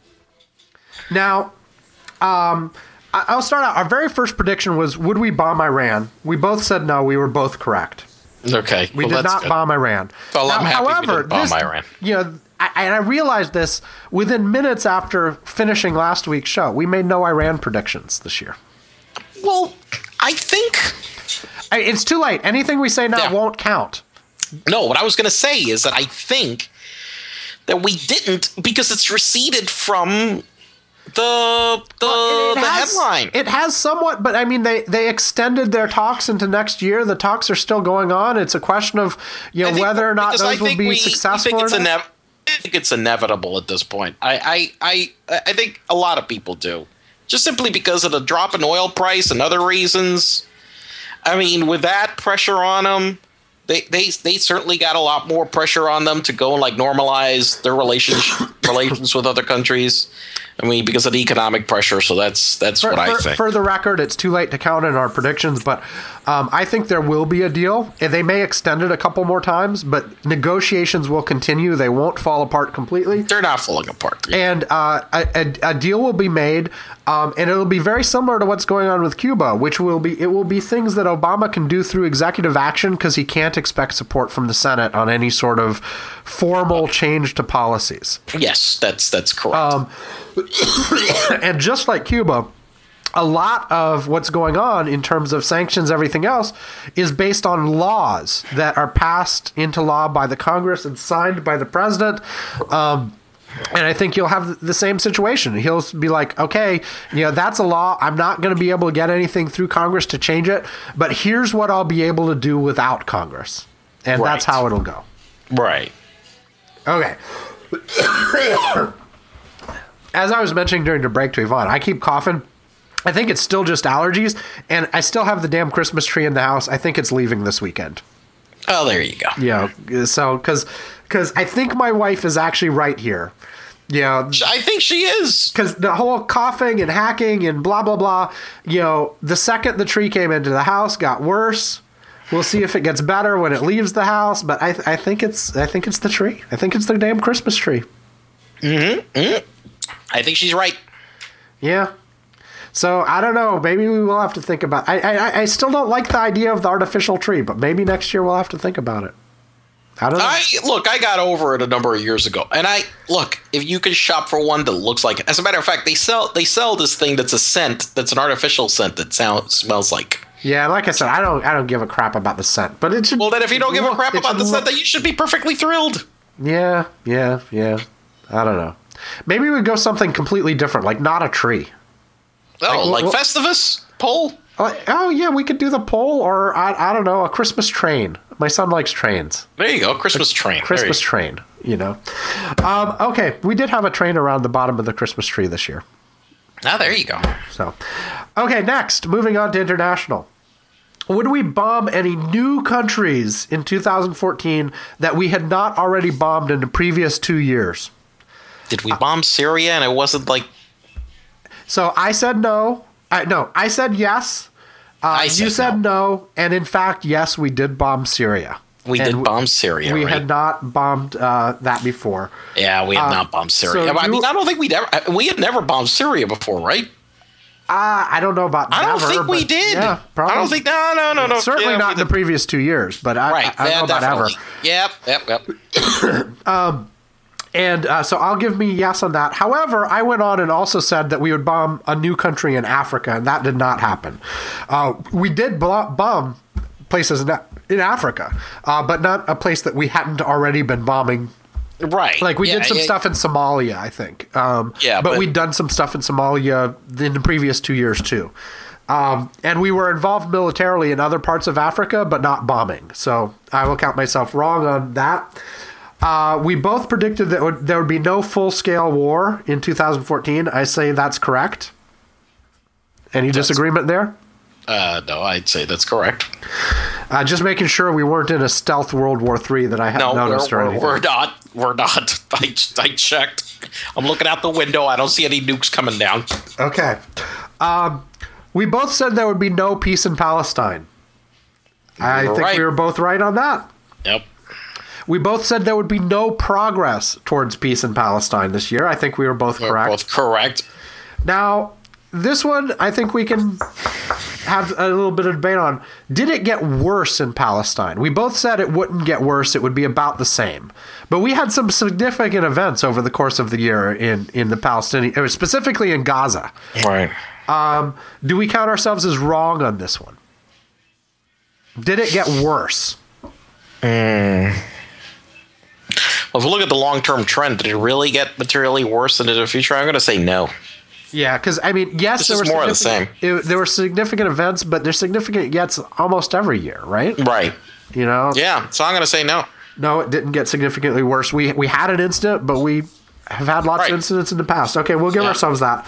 Now, um, I- I'll start out. Our very first prediction was, would we bomb Iran? We both said no. We were both correct. Okay. We well, did that's not good. bomb Iran. Well, I'm happy we however, didn't bomb this, Iran. You know, I, and I realized this within minutes after finishing last week's show. We made no Iran predictions this year. Well, I think... I, it's too late. Anything we say now Yeah. won't count. No, what I was going to say is that I think that we didn't because it's receded from the the, Well, it- it the has- headline. It has somewhat, but I mean, they, they extended their talks into next year. The talks are still going on. It's a question of you know I think- whether or not because I those will think be we- successful. I think, it's or not. inev- I think it's inevitable at this point. I, I, I, I think a lot of people do. Just simply because of the drop in oil price and other reasons. I mean, with that pressure on them, they, they, they certainly got a lot more pressure on them to go and like normalize their relationship relations with other countries. I mean, because of the economic pressure. So that's that's For, what I for- think. for the record, it's too late to count in our predictions, but um, I think there will be a deal. And they may extend it a couple more times, but negotiations will continue. They won't fall apart completely. They're not falling apart. And uh, a, a, a deal will be made, um, and it'll be very similar to what's going on with Cuba, which will be it will be things that Obama can do through executive action because he can't expect support from the Senate on any sort of formal change to policies. Yes, that's that's correct. Um, and just like Cuba, a lot of what's going on in terms of sanctions, everything else, is based on laws that are passed into law by the Congress and signed by the president. Um, and I think you'll have the same situation. He'll be like, okay, you know, that's a law. I'm not going to be able to get anything through Congress to change it, but here's what I'll be able to do without Congress. And Right. that's how it'll go. right. Okay. As I was mentioning during the break to Yvonne, I keep coughing. I think it's still just allergies, and I still have the damn Christmas tree in the house. I think it's leaving this weekend. Oh, there you go. Yeah, so because because I think my wife is actually right here. Yeah, I think she is. because the whole coughing and hacking and blah blah blah. You know, the second the tree came into the house, got worse. We'll see if it gets better when it leaves the house, but I I think it's I think it's the tree. I think it's the damn Christmas tree. I think she's right. Yeah. So I don't know. Maybe we will have to think about. I, I I still don't like the idea of the artificial tree, but maybe next year we'll have to think about it. I don't know. I look, I got over it a number of years ago, and I look if you can shop for one that looks like. As a matter of fact, they sell they sell this thing that's a scent, that's an artificial scent that sounds smells like. Yeah, like I said, I don't I don't give a crap about the scent, but it should. Well, then if you don't give a look- crap it about should the look- scent, then you should be perfectly thrilled. Yeah, yeah, yeah. I don't know. Maybe we go something completely different, like not a tree. Oh, Like, like, well- Festivus pole. Uh, oh yeah, we could do the pole, or I I don't know, a Christmas train. My son likes trains. There you go, Christmas train. Christmas There you- train, you know. Um, okay, we did have a train around the bottom of the Christmas tree this year. Ah, there you go. So, okay, next, moving on to international. Would we bomb any new countries in two thousand fourteen that we had not already bombed in the previous two years? Did we bomb Syria and it wasn't like So I said no. I, no, I said yes. Uh, I you said said no. And in fact, yes, we did bomb Syria. we And did bomb Syria? We right? had not bombed uh, that before. Yeah, we had Uh, not bombed Syria. so I mean, you- I don't think we'd ever. We had never bombed Syria before, right? Uh, I don't know about I don't never, think we but did. Yeah, probably. I don't think. No, no, no, no. Certainly yeah, not we in the did. previous two years, but I, Right. I, I yeah, don't know about ever. definitely. Yep, yep, yep. And uh, so I'll give me yes on that. However, I went on and also said that we would bomb a new country in Africa, and that did not happen. Uh, we did blo- bomb places in, in Africa, uh, but not a place that we hadn't already been bombing. Right. Like we Yeah, did some yeah. stuff in Somalia, I think. Um, Yeah, but, but- we'd done some stuff in Somalia in the previous two years too. Um, and we were involved militarily in other parts of Africa, but not bombing. So I will count myself wrong on that. Uh, we both predicted that would, there would be no full-scale war in two thousand fourteen. I say that's correct. Any disagreement there? Uh, no, I'd say that's correct. Uh, just making sure we weren't in a stealth World War Three that I hadn't No, we're, noticed or we're, anything. we're not. We're not. I, I checked. I'm looking out the window. I don't see any nukes coming down. Okay. Um, we both said there would be no peace in Palestine. I were think right. we were both right on that. Yep. We both said there would be no progress towards peace in Palestine this year. I think we were both We're correct. both correct. Now, this one I think we can have a little bit of debate on. Did it get worse in Palestine? We both said it wouldn't get worse. It would be about the same. But we had some significant events over the course of the year in, in the Palestinian, uh, specifically in Gaza. Right. Do we count ourselves as wrong on this one? Did it get worse? Well, if we look at the long-term trend, did it really get materially worse than in the future? I'm going to say no. Yeah, because I mean, yes, This there is were more of the significant- it- there were significant events, but there's significant gets almost every year, right? Right. You know, Yeah. So I'm going to say no. no, it didn't get significantly worse. We we had an incident, but we have had lots Right. of incidents in the past. Okay, we'll give Yeah. ourselves that.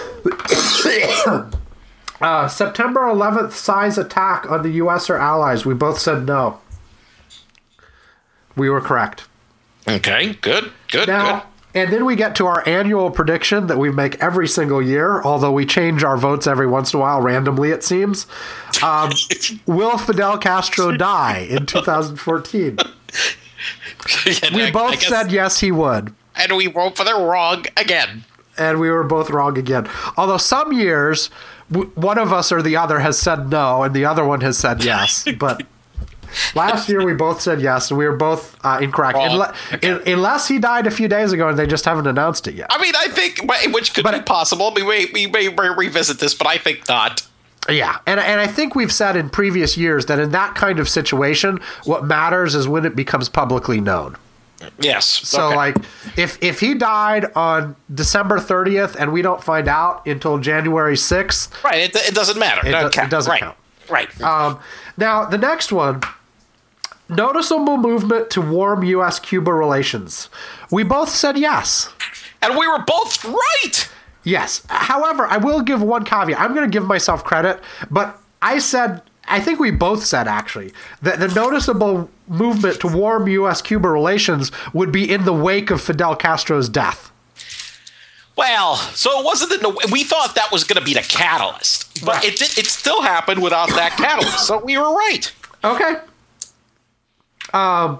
uh, September eleventh size attack on the U S or allies. We both said no. We were correct. Okay. Good. Good. Now, and then we get to our annual prediction that we make every single year, although we change our votes every once in a while randomly, it seems. Um, will Fidel Castro die in two thousand fourteen? good. And We I- I both guess- said yes, he would. and we vote for the wrong again. And we were both wrong again. Although some years, w- one of us or the other has said no, and the other one has said yes. But last year, we both said yes, and we were both uh, incorrect. Wrong. Unle- Okay. un- unless he died a few days ago and they just haven't announced it yet. I mean, I think, which could But- be possible. We may, we may re- revisit this, but I think not. Yeah, and and I think we've said in previous years that in that kind of situation, what matters is when it becomes publicly known. Yes. So, okay. like, if if he died on December thirtieth and we don't find out until January sixth, right, it, it doesn't matter. It do- Okay, it doesn't right. count. Right. um, now the next one, noticeable movement to warm U S Cuba relations. We both said yes. and we were both right. Yes. However, I will give one caveat. I'm going to give myself credit, but I said, I think we both said actually, that the noticeable movement to warm U S Cuba relations would be in the wake of Fidel Castro's death. Well, so it wasn't in the. We thought that was going to be the catalyst, but Right. it did, it still happened without that catalyst. So we were right. Okay. Um.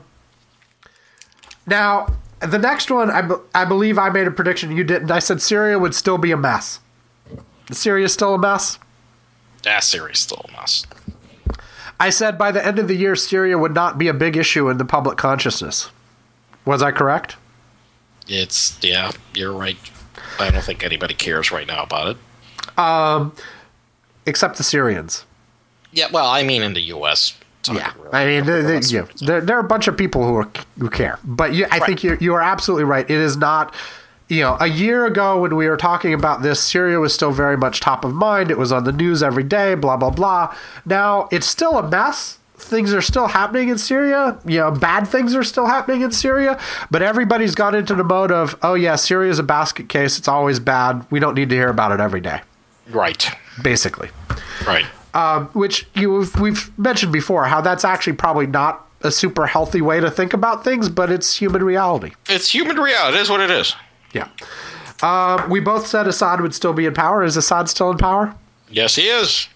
Now, the next one, I, be- I believe I made a prediction. You didn't. I said Syria would still be a mess. Syria's still a mess. That series still a mess. I said by the end of the year, Syria would not be a big issue in the public consciousness. Was I correct? It's, yeah, you're right. I don't think anybody cares right now about it. Um, except the Syrians. Yeah, well, I mean in the U S Yeah, I mean, the, the, yeah, there, there are a bunch of people who are, who care. But you, I Right. think you you are absolutely right. It is not, you know, a year ago when we were talking about this, Syria was still very much top of mind. It was on the news every day, blah, blah, blah. Now, it's still a mess. Things are still happening in Syria. You know, bad things are still happening in Syria. But everybody's got into the mode of, oh, yeah, Syria is a basket case. It's always bad. We don't need to hear about it every day, Right. basically. Right. Um, which you we've mentioned before, how that's actually probably not a super healthy way to think about things, but it's human reality. It's human reality. It is what it is. Yeah. Um, we both said Assad would still be in power. Is Assad still in power? Yes, he is.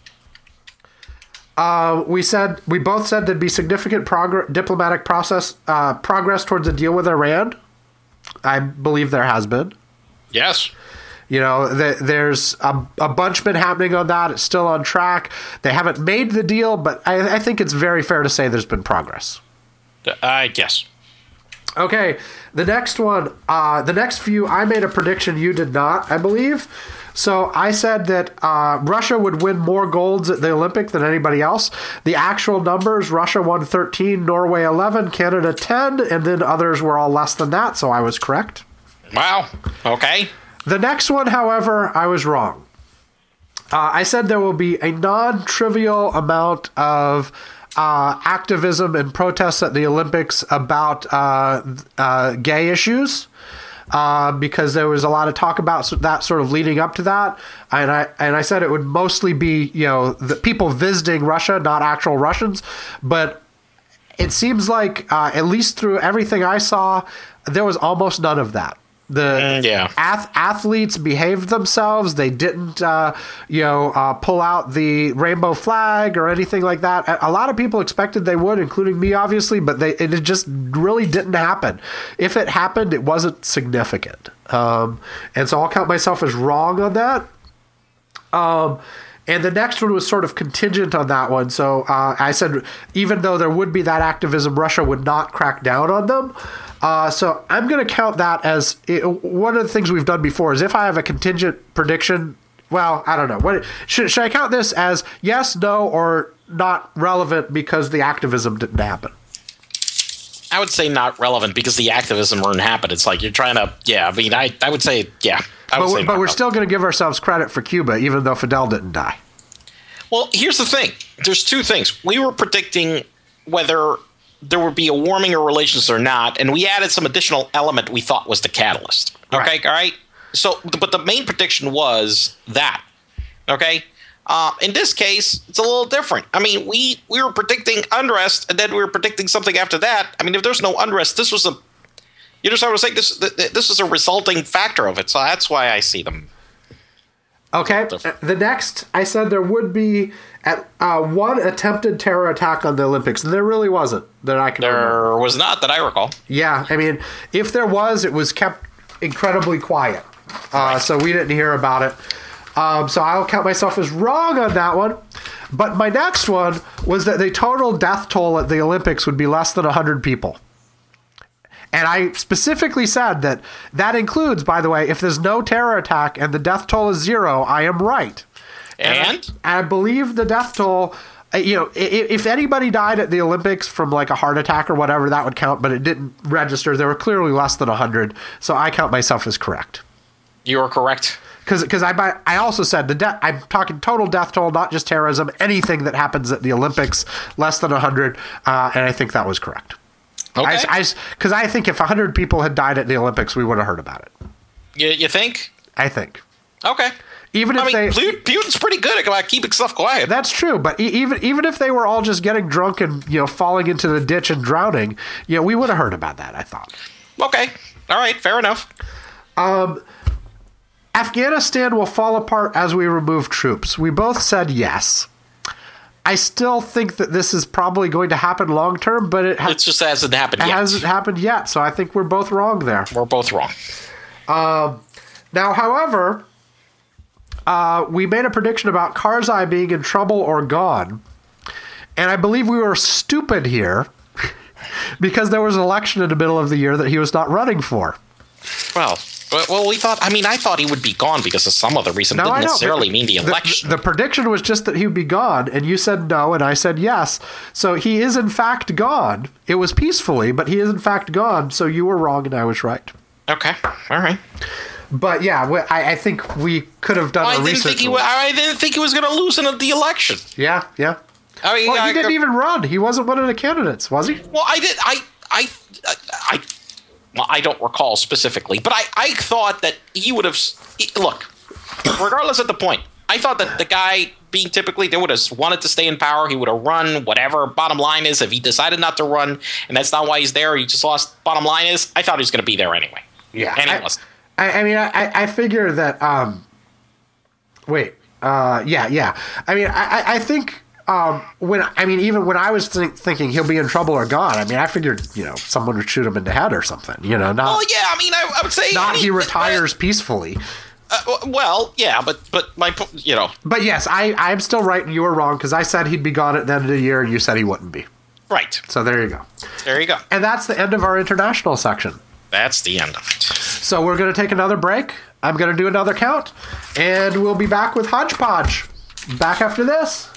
Uh, we said we both said there'd be significant progr- diplomatic process uh, progress towards a deal with Iran. I believe there has been. Yes. You know, th- there's a, a bunch been happening on that. It's still on track. They haven't made the deal, but I, I think it's very fair to say there's been progress. I guess. Okay, the next one, uh, the next few, I made a prediction you did not, I believe. So I said that uh, Russia would win more golds at the Olympic than anybody else. The actual numbers, Russia won thirteen, Norway eleven, Canada ten, and then others were all less than that, so I was correct. Wow. Okay. The next one, however, I was wrong. Uh, I said there will be a non-trivial amount of uh, activism and protests at the Olympics about uh, uh, gay issues, uh, because there was a lot of talk about that sort of leading up to that, and I and I said it would mostly be, you know, the people visiting Russia, not actual Russians, but it seems like uh, at least through everything I saw, there was almost none of that. The Mm, yeah. ath- athletes behaved themselves. They didn't, uh, you know, uh, pull out the rainbow flag or anything like that. A a lot of people expected they would, including me, obviously, but they it just really didn't happen. If it happened, it wasn't significant. Um, and so I'll count myself as wrong on that. Um, and the next one was sort of contingent on that one. So uh, I said, even though there would be that activism, Russia would not crack down on them. Uh, so I'm going to count that as it, one of the things we've done before is if I have a contingent prediction, well, I don't know. What should, should I count this as yes, no, or not relevant because the activism didn't happen? I would say not relevant because the activism wouldn't happen. It's like you're trying to, yeah, I mean, I, I would say, yeah. I would But, say we're, but not we're relevant. still going to give ourselves credit for Cuba, even though Fidel didn't die. Well, here's the thing. There's two things. We were predicting whether there would be a warming of relations or not, and we added some additional element we thought was the catalyst. Okay, Right. all right? So, but the main prediction was that. Okay? Uh, in this case, it's a little different. I mean, we, we were predicting unrest, and then we were predicting something after that. I mean, if there's no unrest, this was a... You understand what I'm saying? This, th- this is a resulting factor of it, so that's why I see them. Okay. The next, I said there would be at uh, one attempted terror attack on the Olympics, and there really wasn't that I can remember. There was not that I recall. Yeah, I mean, if there was, it was kept incredibly quiet, uh, so we didn't hear about it. Um, so I'll count myself as wrong on that one. But my next one was that the total death toll at the Olympics would be less than one hundred people. And I specifically said that that includes, by the way, if there's no terror attack and the death toll is zero, I am right. And? I, I believe the death toll, uh, you know, if, if anybody died at the Olympics from like a heart attack or whatever, that would count, but it didn't register. There were clearly less than one hundred. So I count myself as correct. You are correct. Because I, I also said the de- I'm talking total death toll, not just terrorism, anything that happens at the Olympics, less than one hundred. Uh, and I think that was correct. Okay. Because I, I, I think if one hundred people had died at the Olympics, we would have heard about it. You, you think? I think. Okay. Even if I mean, they, Pu- Putin's pretty good about keeping stuff quiet. that's true. But e- even even if they were all just getting drunk and, you know, falling into the ditch and drowning, you know, we would have heard about that, I thought. Okay. All right. Fair enough. Afghanistan will fall apart as we remove troops. We both said yes. I still think that this is probably going to happen long term, but it, ha- It just hasn't happened it yet. hasn't happened yet. So I think we're both wrong there. We're both wrong. Now, however, uh, we made a prediction about Karzai being in trouble or gone. And I believe we were stupid here because there was an election in the middle of the year that he was not running for. Well, well, we thought. I mean, I thought he would be gone because of some other reason. No, Didn't I know, necessarily but mean the election. The, the prediction was just that he would be gone, and you said no, and I said yes. So he is in fact gone. It was peacefully, but he is in fact gone. So you were wrong, and I was right. Okay, all right. But yeah, we- I, I think we could have done I a didn't research. think he. wa- I didn't think he was going to lose in the election. Yeah, yeah. I mean, Well, I, he didn't even run. He wasn't one of the candidates, was he? Well, I did. I. I. I. Well, I don't recall specifically, but I. I thought that he would have. Look, regardless of the point, I thought that the guy being typically they would have wanted to stay in power. He would have run. Whatever. Bottom line is, if he decided not to run, and that's not why he's there, he just lost. Bottom line is, I thought he was going to be there anyway. Yeah. And he I, wasn't. I, I mean, I, I figure that. Um, wait. Uh, yeah, yeah. I mean, I, I think. Um, when I mean, even when I was think, thinking he'll be in trouble or gone, I mean, I figured you know someone would shoot him in the head or something. You know, not. Well, yeah. I mean, I, I would say not I mean, he retires peacefully. Uh, well, yeah, but but my po- you know. But yes, I I'm still right and you were wrong because I said he'd be gone at the end of the year and you said he wouldn't be. Right. So there you go. There you go. And that's the end of our international section. That's the end of it. So we're going to take another break. I'm going to do another count, and we'll be back with Hodgepodge. Back after this.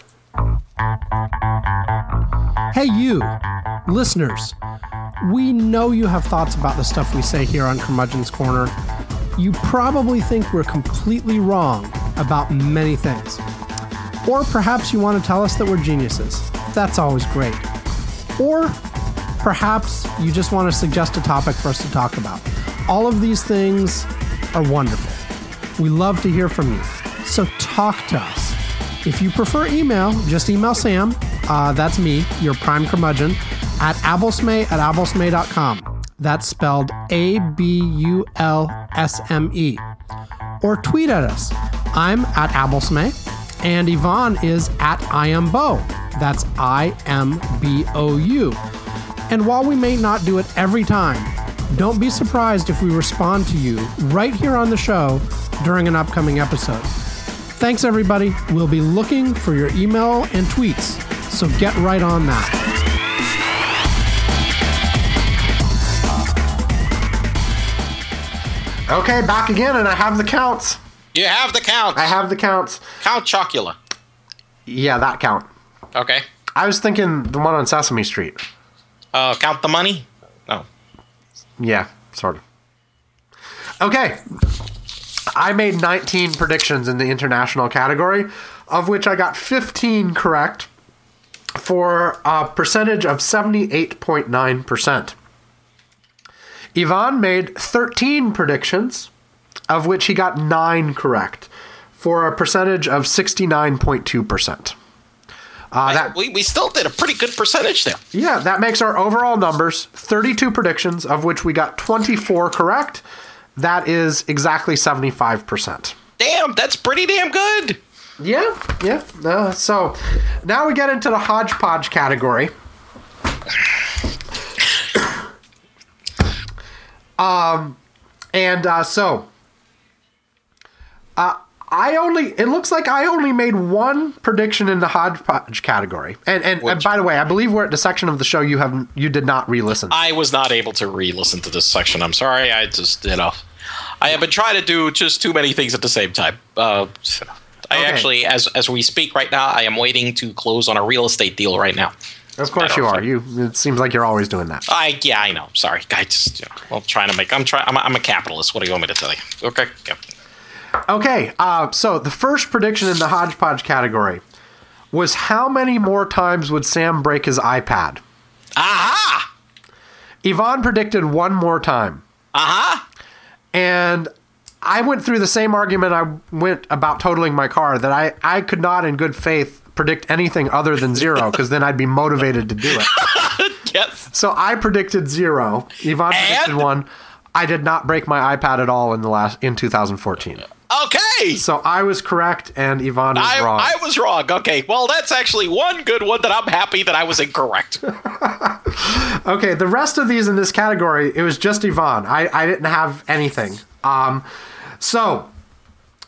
Hey, you, listeners, we know you have thoughts about the stuff we say here on Curmudgeon's Corner. You probably think we're completely wrong about many things. Or perhaps you want to tell us that we're geniuses. That's always great. Or perhaps you just want to suggest a topic for us to talk about. All of these things are wonderful. We love to hear from you. So talk to us. If you prefer email, just email Sam, uh, that's me, your prime curmudgeon, at abulsme at abulsme dot com. That's spelled A B U L S M E. Or tweet at us. I'm at abulsme, and Yvonne is at iambo. That's I M B O U. And while we may not do it every time, don't be surprised if we respond to you right here on the show during an upcoming episode. Thanks, everybody. We'll be looking for your email and tweets, so get right on that. Okay, back again, and I have the counts. You have the count. I have the counts. Count Chocula. Yeah, that count. Okay. I was thinking the one on Sesame Street. Uh, count the money? Oh. Yeah, sort of. Okay. I made nineteen predictions in the international category, of which I got fifteen correct for a percentage of seventy-eight point nine percent. Yvonne made thirteen predictions, of which he got nine correct, for a percentage of sixty-nine point two percent. Uh, that, we, we still did a pretty good percentage there. yeah, that makes our overall numbers thirty-two predictions, of which we got twenty-four correct. That is exactly seventy-five percent. Damn, that's pretty damn good. Yeah, yeah. Uh, so now we get into the hodgepodge category. um, and uh, so uh, I only. It looks like I only made one prediction in the hodgepodge category. And and, and by the way, I believe we're at the section of the show you have you did not re-listen. I was not able to re-listen to this section. I'm sorry. I just you know, I have been trying to do just too many things at the same time. Uh, so I Okay. actually, as as we speak right now, I am waiting to close on a real estate deal right now. Of course you are. You. It seems like you're always doing that. I yeah, I know. Sorry, I just you know, well, trying to make. I'm trying. I'm, a- I'm a capitalist. What do you want me to tell you? Okay. Yeah. Okay, uh, so the first prediction in the hodgepodge category was how many more times would Sam break his iPad? Aha! Yvonne predicted one more time. Aha! And I went through the same argument I went about totaling my car, that I, I could not in good faith predict anything other than zero, because then I'd be motivated to do it. Yes. So I predicted zero. Yvonne predicted And? one. I did not break my iPad at all in the last in two thousand fourteen. Okay. So I was correct and Yvonne was I, wrong. I was wrong. Okay. Well, that's actually one good one that I'm happy that I was incorrect. Okay, the rest of these in this category, it was just Yvonne. I, I didn't have anything. Um, so,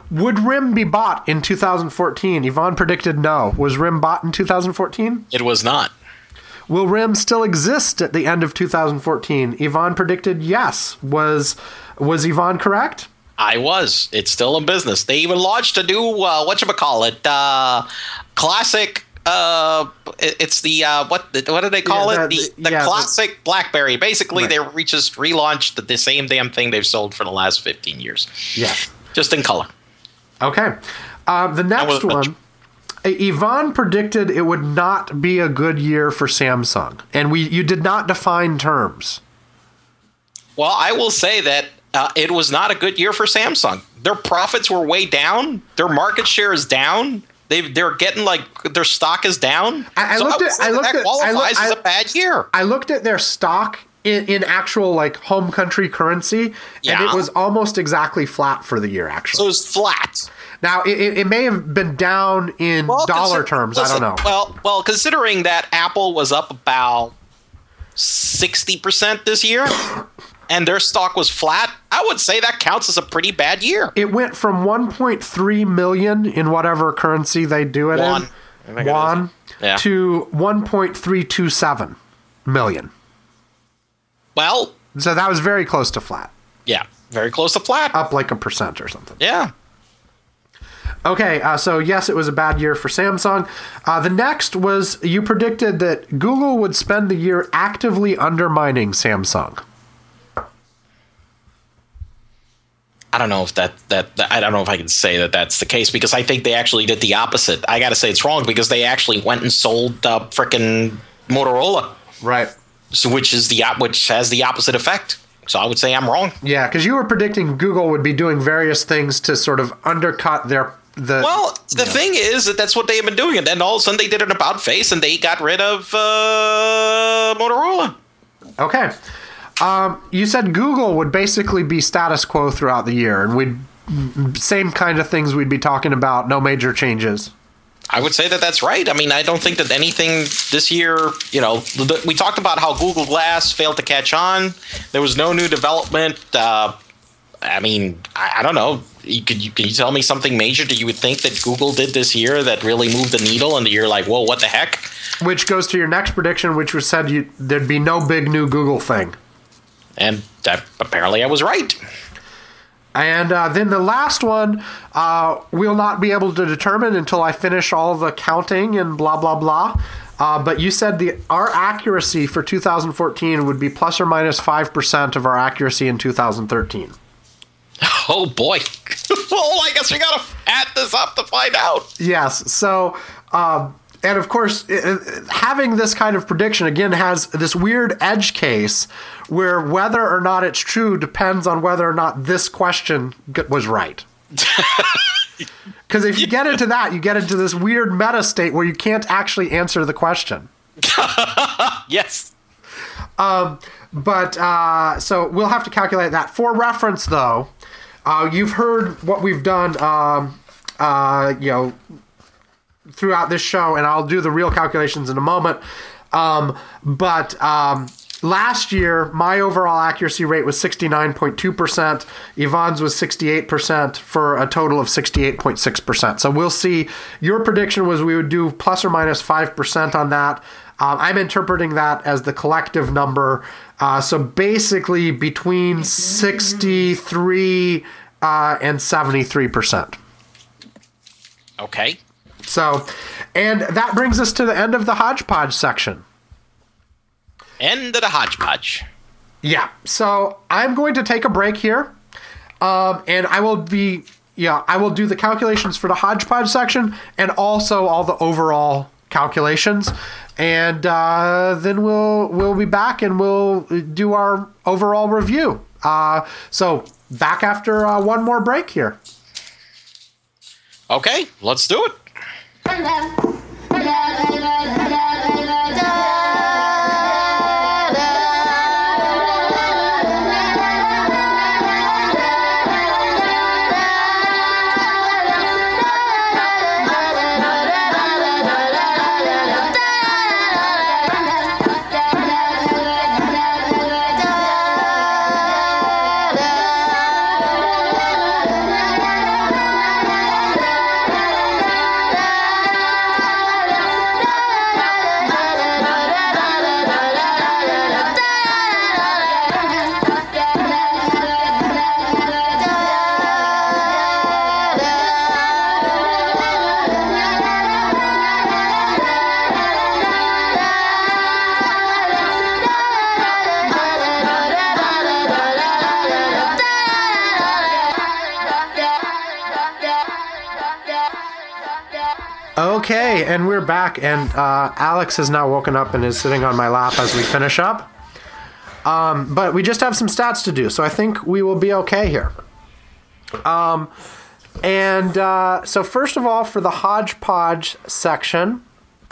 Would R I M be bought in two thousand fourteen? Yvonne predicted no. Was R I M bought in two thousand fourteen? It was not. Will R I M still exist at the end of two thousand fourteen? Yvonne predicted yes. Was was Yvonne correct? I was. It's still in business. They even launched a new, uh, whatchamacallit, uh, classic, uh, it- it's the, uh, what what do they call Yeah, it? the- The, the yeah, the- classic BlackBerry. Basically, Right. they re- just relaunched the, the same damn thing they've sold for the last fifteen years. Yes. Just in color. Okay. Uh, the next was much. one. uh, Yvonne predicted it would not be a good year for Samsung. And we you did not define terms. Well, I will say that uh, it was not a good year for Samsung. Their profits were way down. Their market share is down. They they're getting like their stock is down. I- I so looked would at- say I that looked that at- I qualifies look- as I- a bad year. I looked at their stock in, in actual like home country currency, and Yeah. it was almost exactly flat for the year, actually. So it's flat. Now, it, it, it may have been down in Well, dollar consi- terms. listen, I don't know. Well, well, considering that Apple was up about sixty percent this year, and their stock was flat, I would say that counts as a pretty bad year. It went from one point three million in whatever currency they do it Won. I in, think it won, is. Yeah. to one point three two seven million. Well, So that was very close to flat, yeah, very close to flat. up like a percent or something. Yeah. Okay, uh, so yes, it was a bad year for Samsung. Uh, the next was you predicted that Google would spend the year actively undermining Samsung. I don't know if that, that that I don't know if I can say that that's the case, because I think they actually did the opposite. I got to say it's wrong, because they actually went and sold uh, frickin' Motorola, Right. so which is the op- which has the opposite effect. So I would say I'm wrong. Yeah, because you were predicting Google would be doing various things to sort of undercut their the. Well, the thing is that that's what they have been doing, and then all of a sudden they did an about face and they got rid of uh, Motorola. Okay. Um, you said Google would basically be status quo throughout the year, and we'd same kind of things we'd be talking about, no major changes. I would say that that's right. I mean, I don't think that anything this year, you know, the, we talked about how Google Glass failed to catch on. There was no new development. Uh, I mean, I, I don't know. You, could you, can you tell me something major that you would think that Google did this year that really moved the needle and you're like, whoa, what the heck? Which goes to your next prediction, which was said you, there'd be no big new Google thing. And that, apparently I was right. And uh, then the last one, uh, we'll not be able to determine until I finish all the counting and blah, blah, blah. Uh, but you said the our accuracy for two thousand fourteen would be plus or minus five percent of our accuracy in two thousand thirteen. Oh, boy. Well, I guess we got to add this up to find out. Yes. So, um, and of course, it, it- having this kind of prediction, again, has this weird edge case where whether or not it's true depends on whether or not this question g- was right. Because if you get into that, you get into this weird meta state where you can't actually answer the question. Yes. But uh, so we'll have to calculate that. For reference, though, uh, you've heard what we've done, um, uh, you know, throughout this show, and I'll do the real calculations in a moment. Um, but um, last year, my overall accuracy rate was sixty-nine point two percent. Yvonne's was sixty-eight percent for a total of sixty-eight point six percent. So we'll see. Your prediction was we would do plus or minus five percent on that. Um, I'm interpreting that as the collective number. Uh, so basically between sixty-three uh, and seventy-three percent. Okay. So, and that brings us to the end of the hodgepodge section. End of the hodgepodge. Yeah. So I'm going to take a break here, um, and I will be, yeah, I will do the calculations for the hodgepodge section and also all the overall calculations, and uh, then we'll we'll be back and we'll do our overall review. Uh, so back after uh, one more break here. Okay, let's do it. Da Okay, and we're back, and uh, Alex has now woken up and is sitting on my lap as we finish up. Um, but we just have some stats to do, so I think we will be okay here. Um, and uh, so first of all, for the hodgepodge section,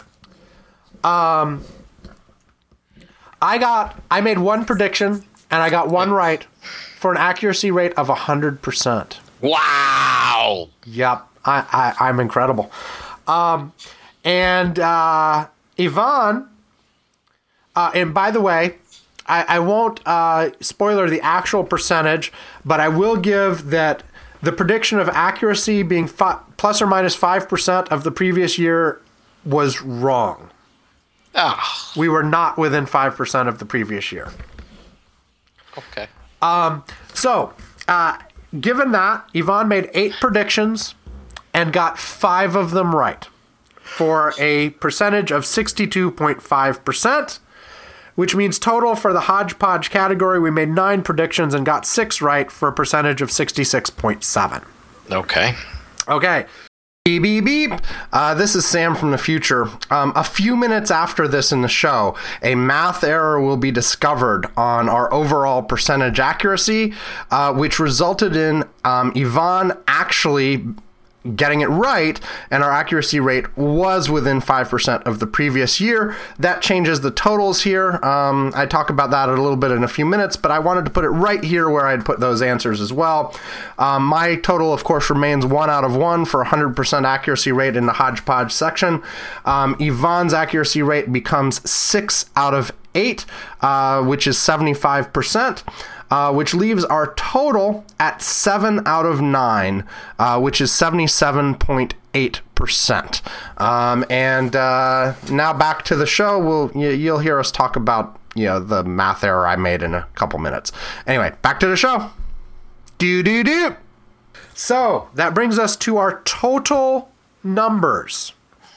um, I got I made one prediction, and I got one right for an accuracy rate of one hundred percent. Wow. Yep, I, I, I'm incredible. Um, and uh, Yvonne, uh, and by the way, I, I won't uh, spoiler the actual percentage, but I will give that the prediction of accuracy being fi- plus or minus five percent of the previous year was wrong. Ah. We were not within five percent of the previous year. Okay. Um, so, uh, given that, Yvonne made eight predictions and got five of them right for a percentage of sixty-two point five percent, which means total for the hodgepodge category, we made nine predictions and got six right for a percentage of sixty-six point seven. Okay. Okay. Beep, beep, beep. Uh, this is Sam from the future. Um, a few minutes after this in the show, a math error will be discovered on our overall percentage accuracy, uh, which resulted in um, Yvonne actually getting it right, and our accuracy rate was within five percent of the previous year. That changes the totals here. Um, I talk about that a little bit in a few minutes, but I wanted to put it right here where I'd put those answers as well. Um, my total, of course, remains one out of one for one hundred percent accuracy rate in the hodgepodge section. Um, Yvonne's accuracy rate becomes six out of eight, uh, which is seventy-five percent. Uh, which leaves our total at seven out of nine, uh, which is seventy-seven point eight percent. Um, and uh, now back to the show. We'll you, you'll hear us talk about you know the math error I made in a couple minutes. Anyway, back to the show. Do do do. So that brings us to our total numbers.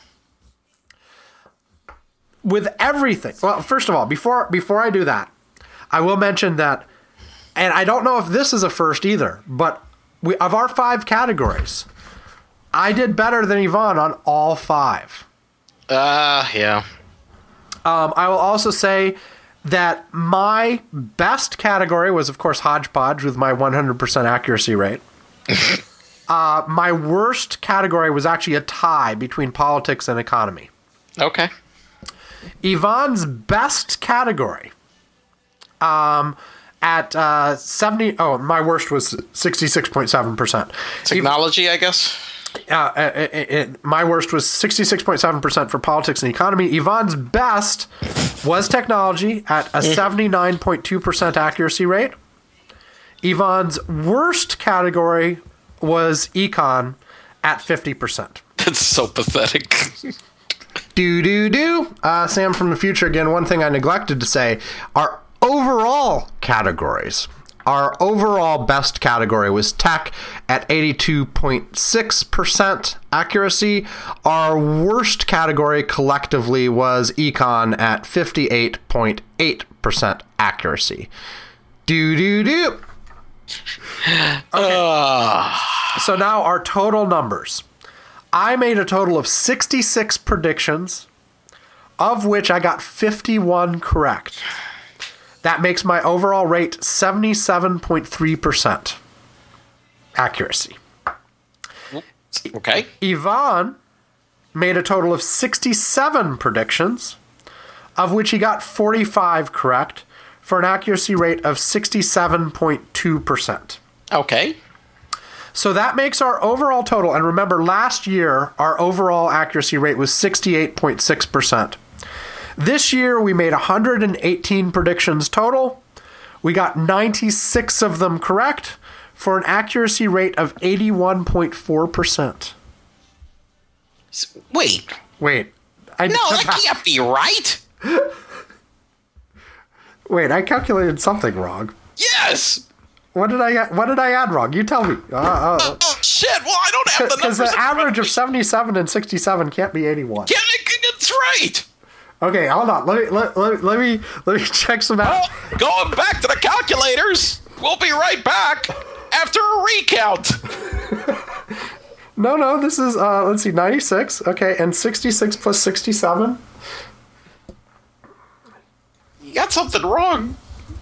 With everything. Well, first of all, before before I do that, I will mention that. And I don't know if this is a first either, but we, of our five categories, I did better than Yvonne on all five. Uh, yeah. Um, I will also say that my best category was, of course, hodgepodge with my one hundred percent accuracy rate. uh, my worst category was actually a tie between politics and economy. Okay. Yvonne's best category... Um, At uh, seventy, oh, my worst was sixty-six point seven percent. Technology, I guess. Uh, it, it, it, my worst was sixty-six point seven percent for politics and economy. Yvonne's best was technology at a seventy-nine point two percent accuracy rate. Yvonne's worst category was econ at fifty percent. That's so pathetic. Do, do, do. Uh, Sam from the future, again, one thing I neglected to say, our overall categories. Our overall best category was tech at eighty-two point six percent accuracy. Our worst category collectively was econ at fifty-eight point eight percent accuracy. Do, do, do. Okay. Uh. So now our total numbers. I made a total of sixty-six predictions, of which I got fifty-one correct. That makes my overall rate seventy-seven point three percent accuracy. Okay. Yvonne made a total of sixty-seven predictions, of which he got forty-five correct, for an accuracy rate of sixty-seven point two percent. Okay. So that makes our overall total, and remember last year our overall accuracy rate was sixty-eight point six percent. This year, we made one hundred eighteen predictions total. We got ninety-six of them correct for an accuracy rate of eighty-one point four percent. Wait. Wait. I No, that can't be right. Wait, I calculated something wrong. Yes. What did I what did I add wrong? You tell me. Uh, uh, Oh, shit. Well, I don't have the Because numbers. the average of seventy-seven and sixty-seven can't be eighty-one. Yeah, that's right. Okay, hold on. Let me let, let, let me let me check some out. Well, going back to the calculators. We'll be right back after a recount. No, no, this is, uh, let's see, ninety-six. Okay, and sixty-six plus sixty-seven. You got something wrong.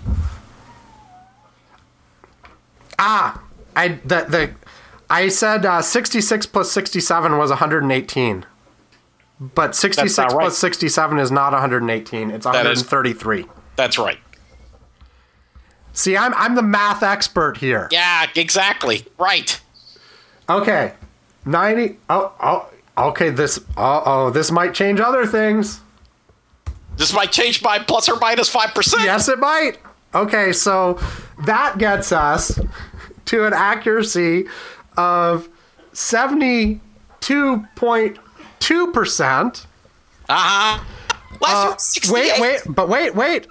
Ah, I the, the I said uh, sixty-six plus sixty-seven was one hundred eighteen. But sixty-six not right. plus sixty-seven is not one hundred eighteen. It's one hundred thirty-three. That's right. See, I'm I'm the math expert here. Yeah, exactly. Right. Okay. ninety. Oh, oh okay, this oh, oh, this might change other things. This might change by plus or minus five percent. Yes, it might. Okay, so that gets us to an accuracy of seventy-two point two percent. Uh-huh. Last Uh, year was sixty-eight. wait, wait, but wait, wait.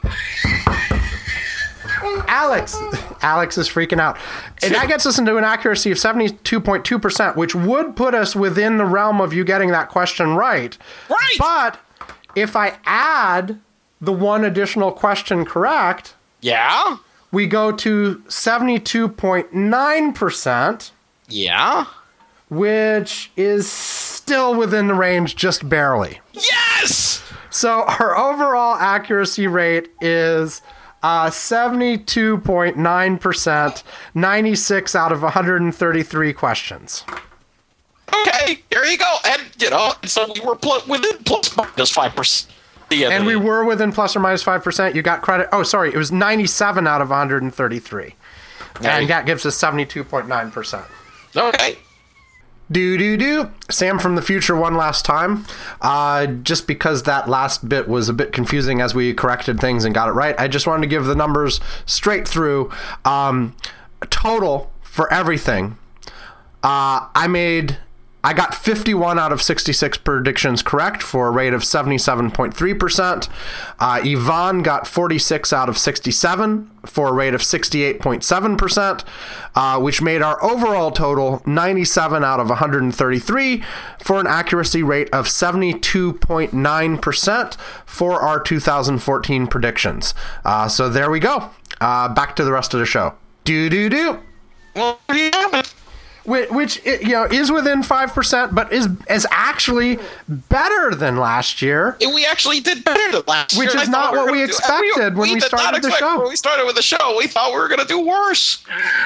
Alex. Alex is freaking out. And that gets us into an accuracy of seventy-two point two percent, which would put us within the realm of you getting that question right. Right. But if I add the one additional question correct, Yeah. we go to seventy-two point nine percent, Yeah. which is still within the range just barely. Yes! So our overall accuracy rate is uh, seventy-two point nine percent, ninety-six out of one hundred thirty-three questions. Okay, there you go. And, you know, so we were pl- within plus minus five percent. And we were within plus or minus five percent. You got credit. Oh, sorry. It was ninety-seven out of one hundred thirty-three. Okay. And that gives us seventy-two point nine percent. Okay. Do, do, do. Sam from the future one last time. Uh, just because that last bit was a bit confusing as we corrected things and got it right, I just wanted to give the numbers straight through. Um, total for everything. Uh, I made... I got fifty-one out of sixty-six predictions correct for a rate of seventy-seven point three percent. Uh, Yvonne got forty-six out of sixty-seven for a rate of sixty-eight point seven percent, uh, which made our overall total ninety-seven out of one hundred thirty-three for an accuracy rate of seventy-two point nine percent for our two thousand fourteen predictions. Uh, so there we go. Uh, back to the rest of the show. Do, do, do. Well, there you have it. Which, which you know is within five percent, but is is actually better than last year. And we actually did better than last year. Which is I not thought what were we gonna do- expected when we did not started the expect- show. When we started with the show, we thought we were going to do worse.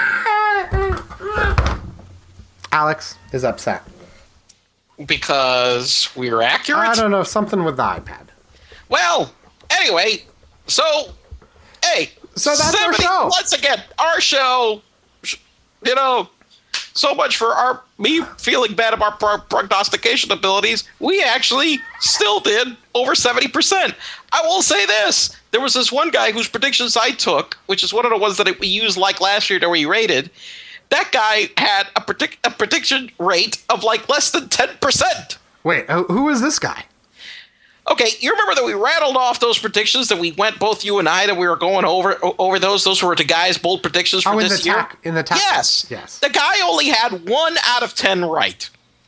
Alex is upset. Because we were accurate? I don't know, something with the iPad. Well, anyway, so, hey. So that's our seventy show. Once again, our show, you know, so much for our me feeling bad about our prognostication abilities. We actually still did over seventy percent. I will say this. There was this one guy whose predictions I took, which is one of the ones that we used like last year that we rated. That guy had a, predict, a prediction rate of like less than ten percent. Wait, who who is this guy? Okay, you remember that we rattled off those predictions that we went, both you and I, that we were going over over those. Those were the guy's bold predictions for Oh, in this the year. tac- in the tac- yes, yes. The guy only had one out of ten right.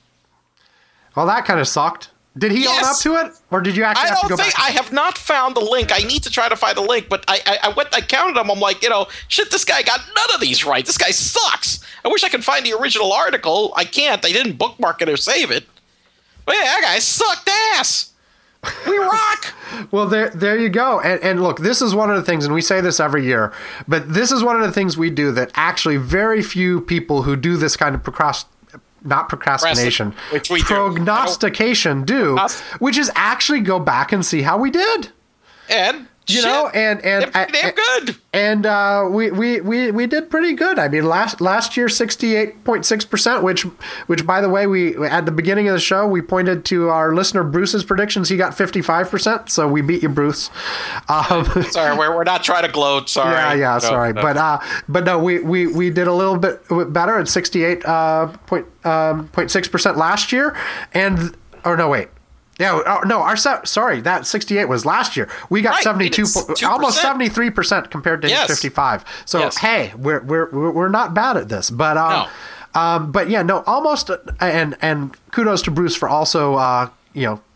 Well, that kind of sucked. Did he own up Yes. to it, or did you actually I have to don't go think back? I have not found the link. I need to try to find the link, but I, I I went I counted them. I'm like, you know, shit, this guy got none of these right. This guy sucks. I wish I could find the original article. I can't. They didn't bookmark it or save it. But yeah, that guy sucked ass. We rock. Well, there, there you go. And, and look, this is one of the things, and we say this every year, but this is one of the things we do that actually very few people who do this kind of procrast, not procrastination, Which we do. prognostication do, Us. which is actually go back and see how we did. And You shit, know, and and they're damn I- good. And uh, we, we, we, we did pretty good. I mean, last last year, sixty-eight point six percent, which, which by the way, we at the beginning of the show, we pointed to our listener Bruce's predictions. He got fifty-five percent, so we beat you, Bruce. Um, Sorry, we're, we're not trying to gloat. Sorry. yeah, yeah, No, sorry. no. But uh, but no, we, we, we did a little bit better at sixty-eight point six percent last year. And, or no, wait. Yeah, oh, no, our se- sorry, that sixty-eight was last year. We got Right, seventy-two, it's po- two almost percent. seventy-three percent compared to his Yes. fifty-five. So Yes. hey, we're we're we're we're not bad at this, but um, um, but yeah, no, almost, uh, and and kudos to Bruce for also uh, you know,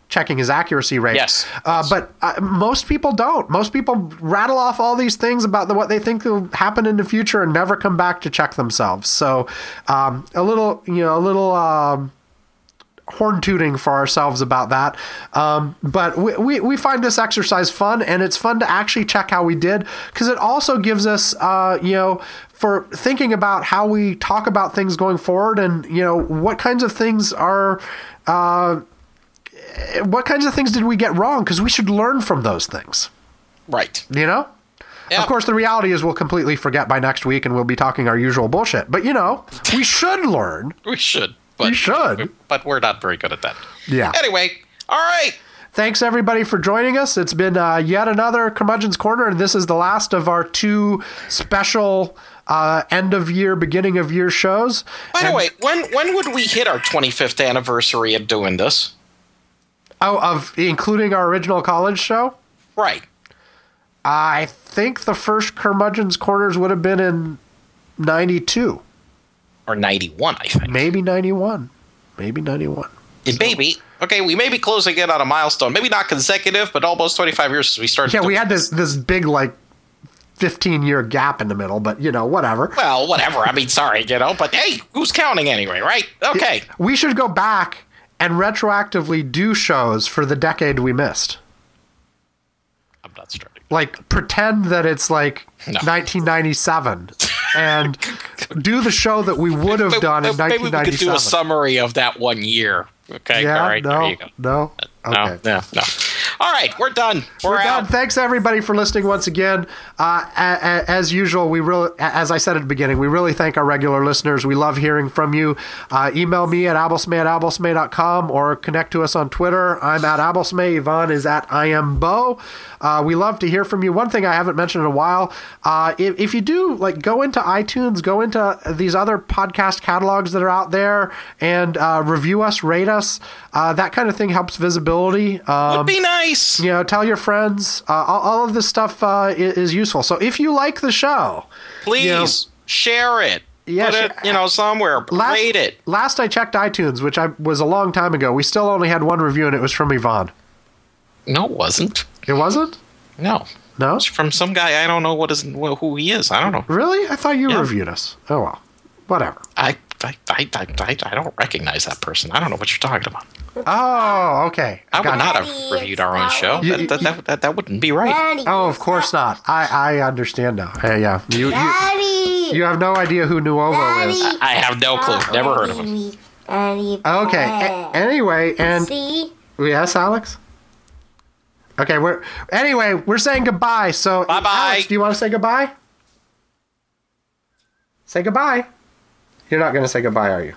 checking his accuracy rate. Yes. Uh, but uh, most people don't. Most people rattle off all these things about the, what they think will happen in the future and never come back to check themselves. So um, a little, you know, a little um, horn tooting for ourselves about that. Um, but we, we, we find this exercise fun, and it's fun to actually check how we did, because it also gives us, uh, you know, for thinking about how we talk about things going forward, and, you know, what kinds of things are, uh, what kinds of things did we get wrong? Because we should learn from those things. Right. You know? Yeah. Of course, the reality is we'll completely forget by next week and we'll be talking our usual bullshit. But, you know, we should learn. We should. But, We should. But we're not very good at that. Yeah. Anyway, all right. Thanks, everybody, for joining us. It's been uh, yet another Curmudgeon's Corner, and this is the last of our two special uh, end-of-year, beginning-of-year shows. By the And- way, when when would we hit our twenty-fifth anniversary of doing this? Oh, of including our original college show? Right. I think the first Curmudgeon's Corners would have been in ninety-two. Or ninety-one, I think. Maybe ninety-one. Maybe ninety-one. And maybe. Okay, we may be closing in on a milestone. Maybe not consecutive, but almost twenty-five years since we started. Yeah, we doing had this this big, like, fifteen-year gap in the middle, but, you know, whatever. Well, whatever. I mean, sorry, you know, but hey, who's counting anyway, right? Okay. We should go back and retroactively do shows for the decade we missed. I'm not starting. Like, pretend that it's, like, No. nineteen ninety-seven and do the show that we would have done in Maybe we nineteen ninety-seven. could do a summary of that one year. Okay, Yeah, all right, no, there you go. no. No, Okay. no, no. All right, we're done. We're, We're out. done. Thanks everybody for listening once again. Uh, a- a- as usual, we really, as I said at the beginning, we really thank our regular listeners. We love hearing from you. Uh, email me at abelsme at abelsme dot com or connect to us on Twitter. I'm at abelsme. Yvonne is at I am Bo. Uh, we love to hear from you. One thing I haven't mentioned in a while, uh, if, if you do, like, go into iTunes, go into these other podcast catalogs that are out there, and uh, review us, rate us. Uh, that kind of thing helps visibility. Um, Would be nice. you know, tell your friends. Uh, all, all of this stuff uh, is, is useful. So if you like the show, Please you know, share it. Yeah, Put sh- it, you know, somewhere. last, Rate it. last I checked iTunes, which I was a long time ago, we still only had one review, and it was from Yvonne. No, it wasn't. It wasn't? No. No? It's from some guy. I don't know what is who he is. I don't know. Really? I thought you Yeah. reviewed us. Oh, well. Whatever. I I, I, I, I I don't recognize that person. I don't know what you're talking about. Oh, okay. I would Gotcha. not have reviewed our own show. You- That, that, that, that, that wouldn't be right. Daddy, Oh, of course not. I, I understand now. Hey, yeah. You, you, Daddy, you have no idea who Nuovo is. Daddy. I have no clue. Never heard of him. Daddy, Okay. A- anyway, and... See? Yes, Alex? Okay, we're anyway, we're saying goodbye. So Bye-bye. Alex, do you want to say goodbye? Say goodbye. You're not going to say goodbye, are you?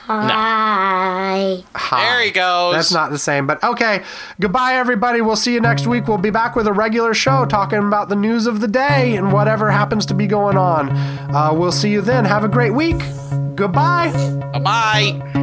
Hi. Hi. There he goes. That's not the same, but okay. Goodbye, everybody. We'll see you next week. We'll be back with a regular show talking about the news of the day and whatever happens to be going on. Uh, we'll see you then. Have a great week. Goodbye. Bye-bye.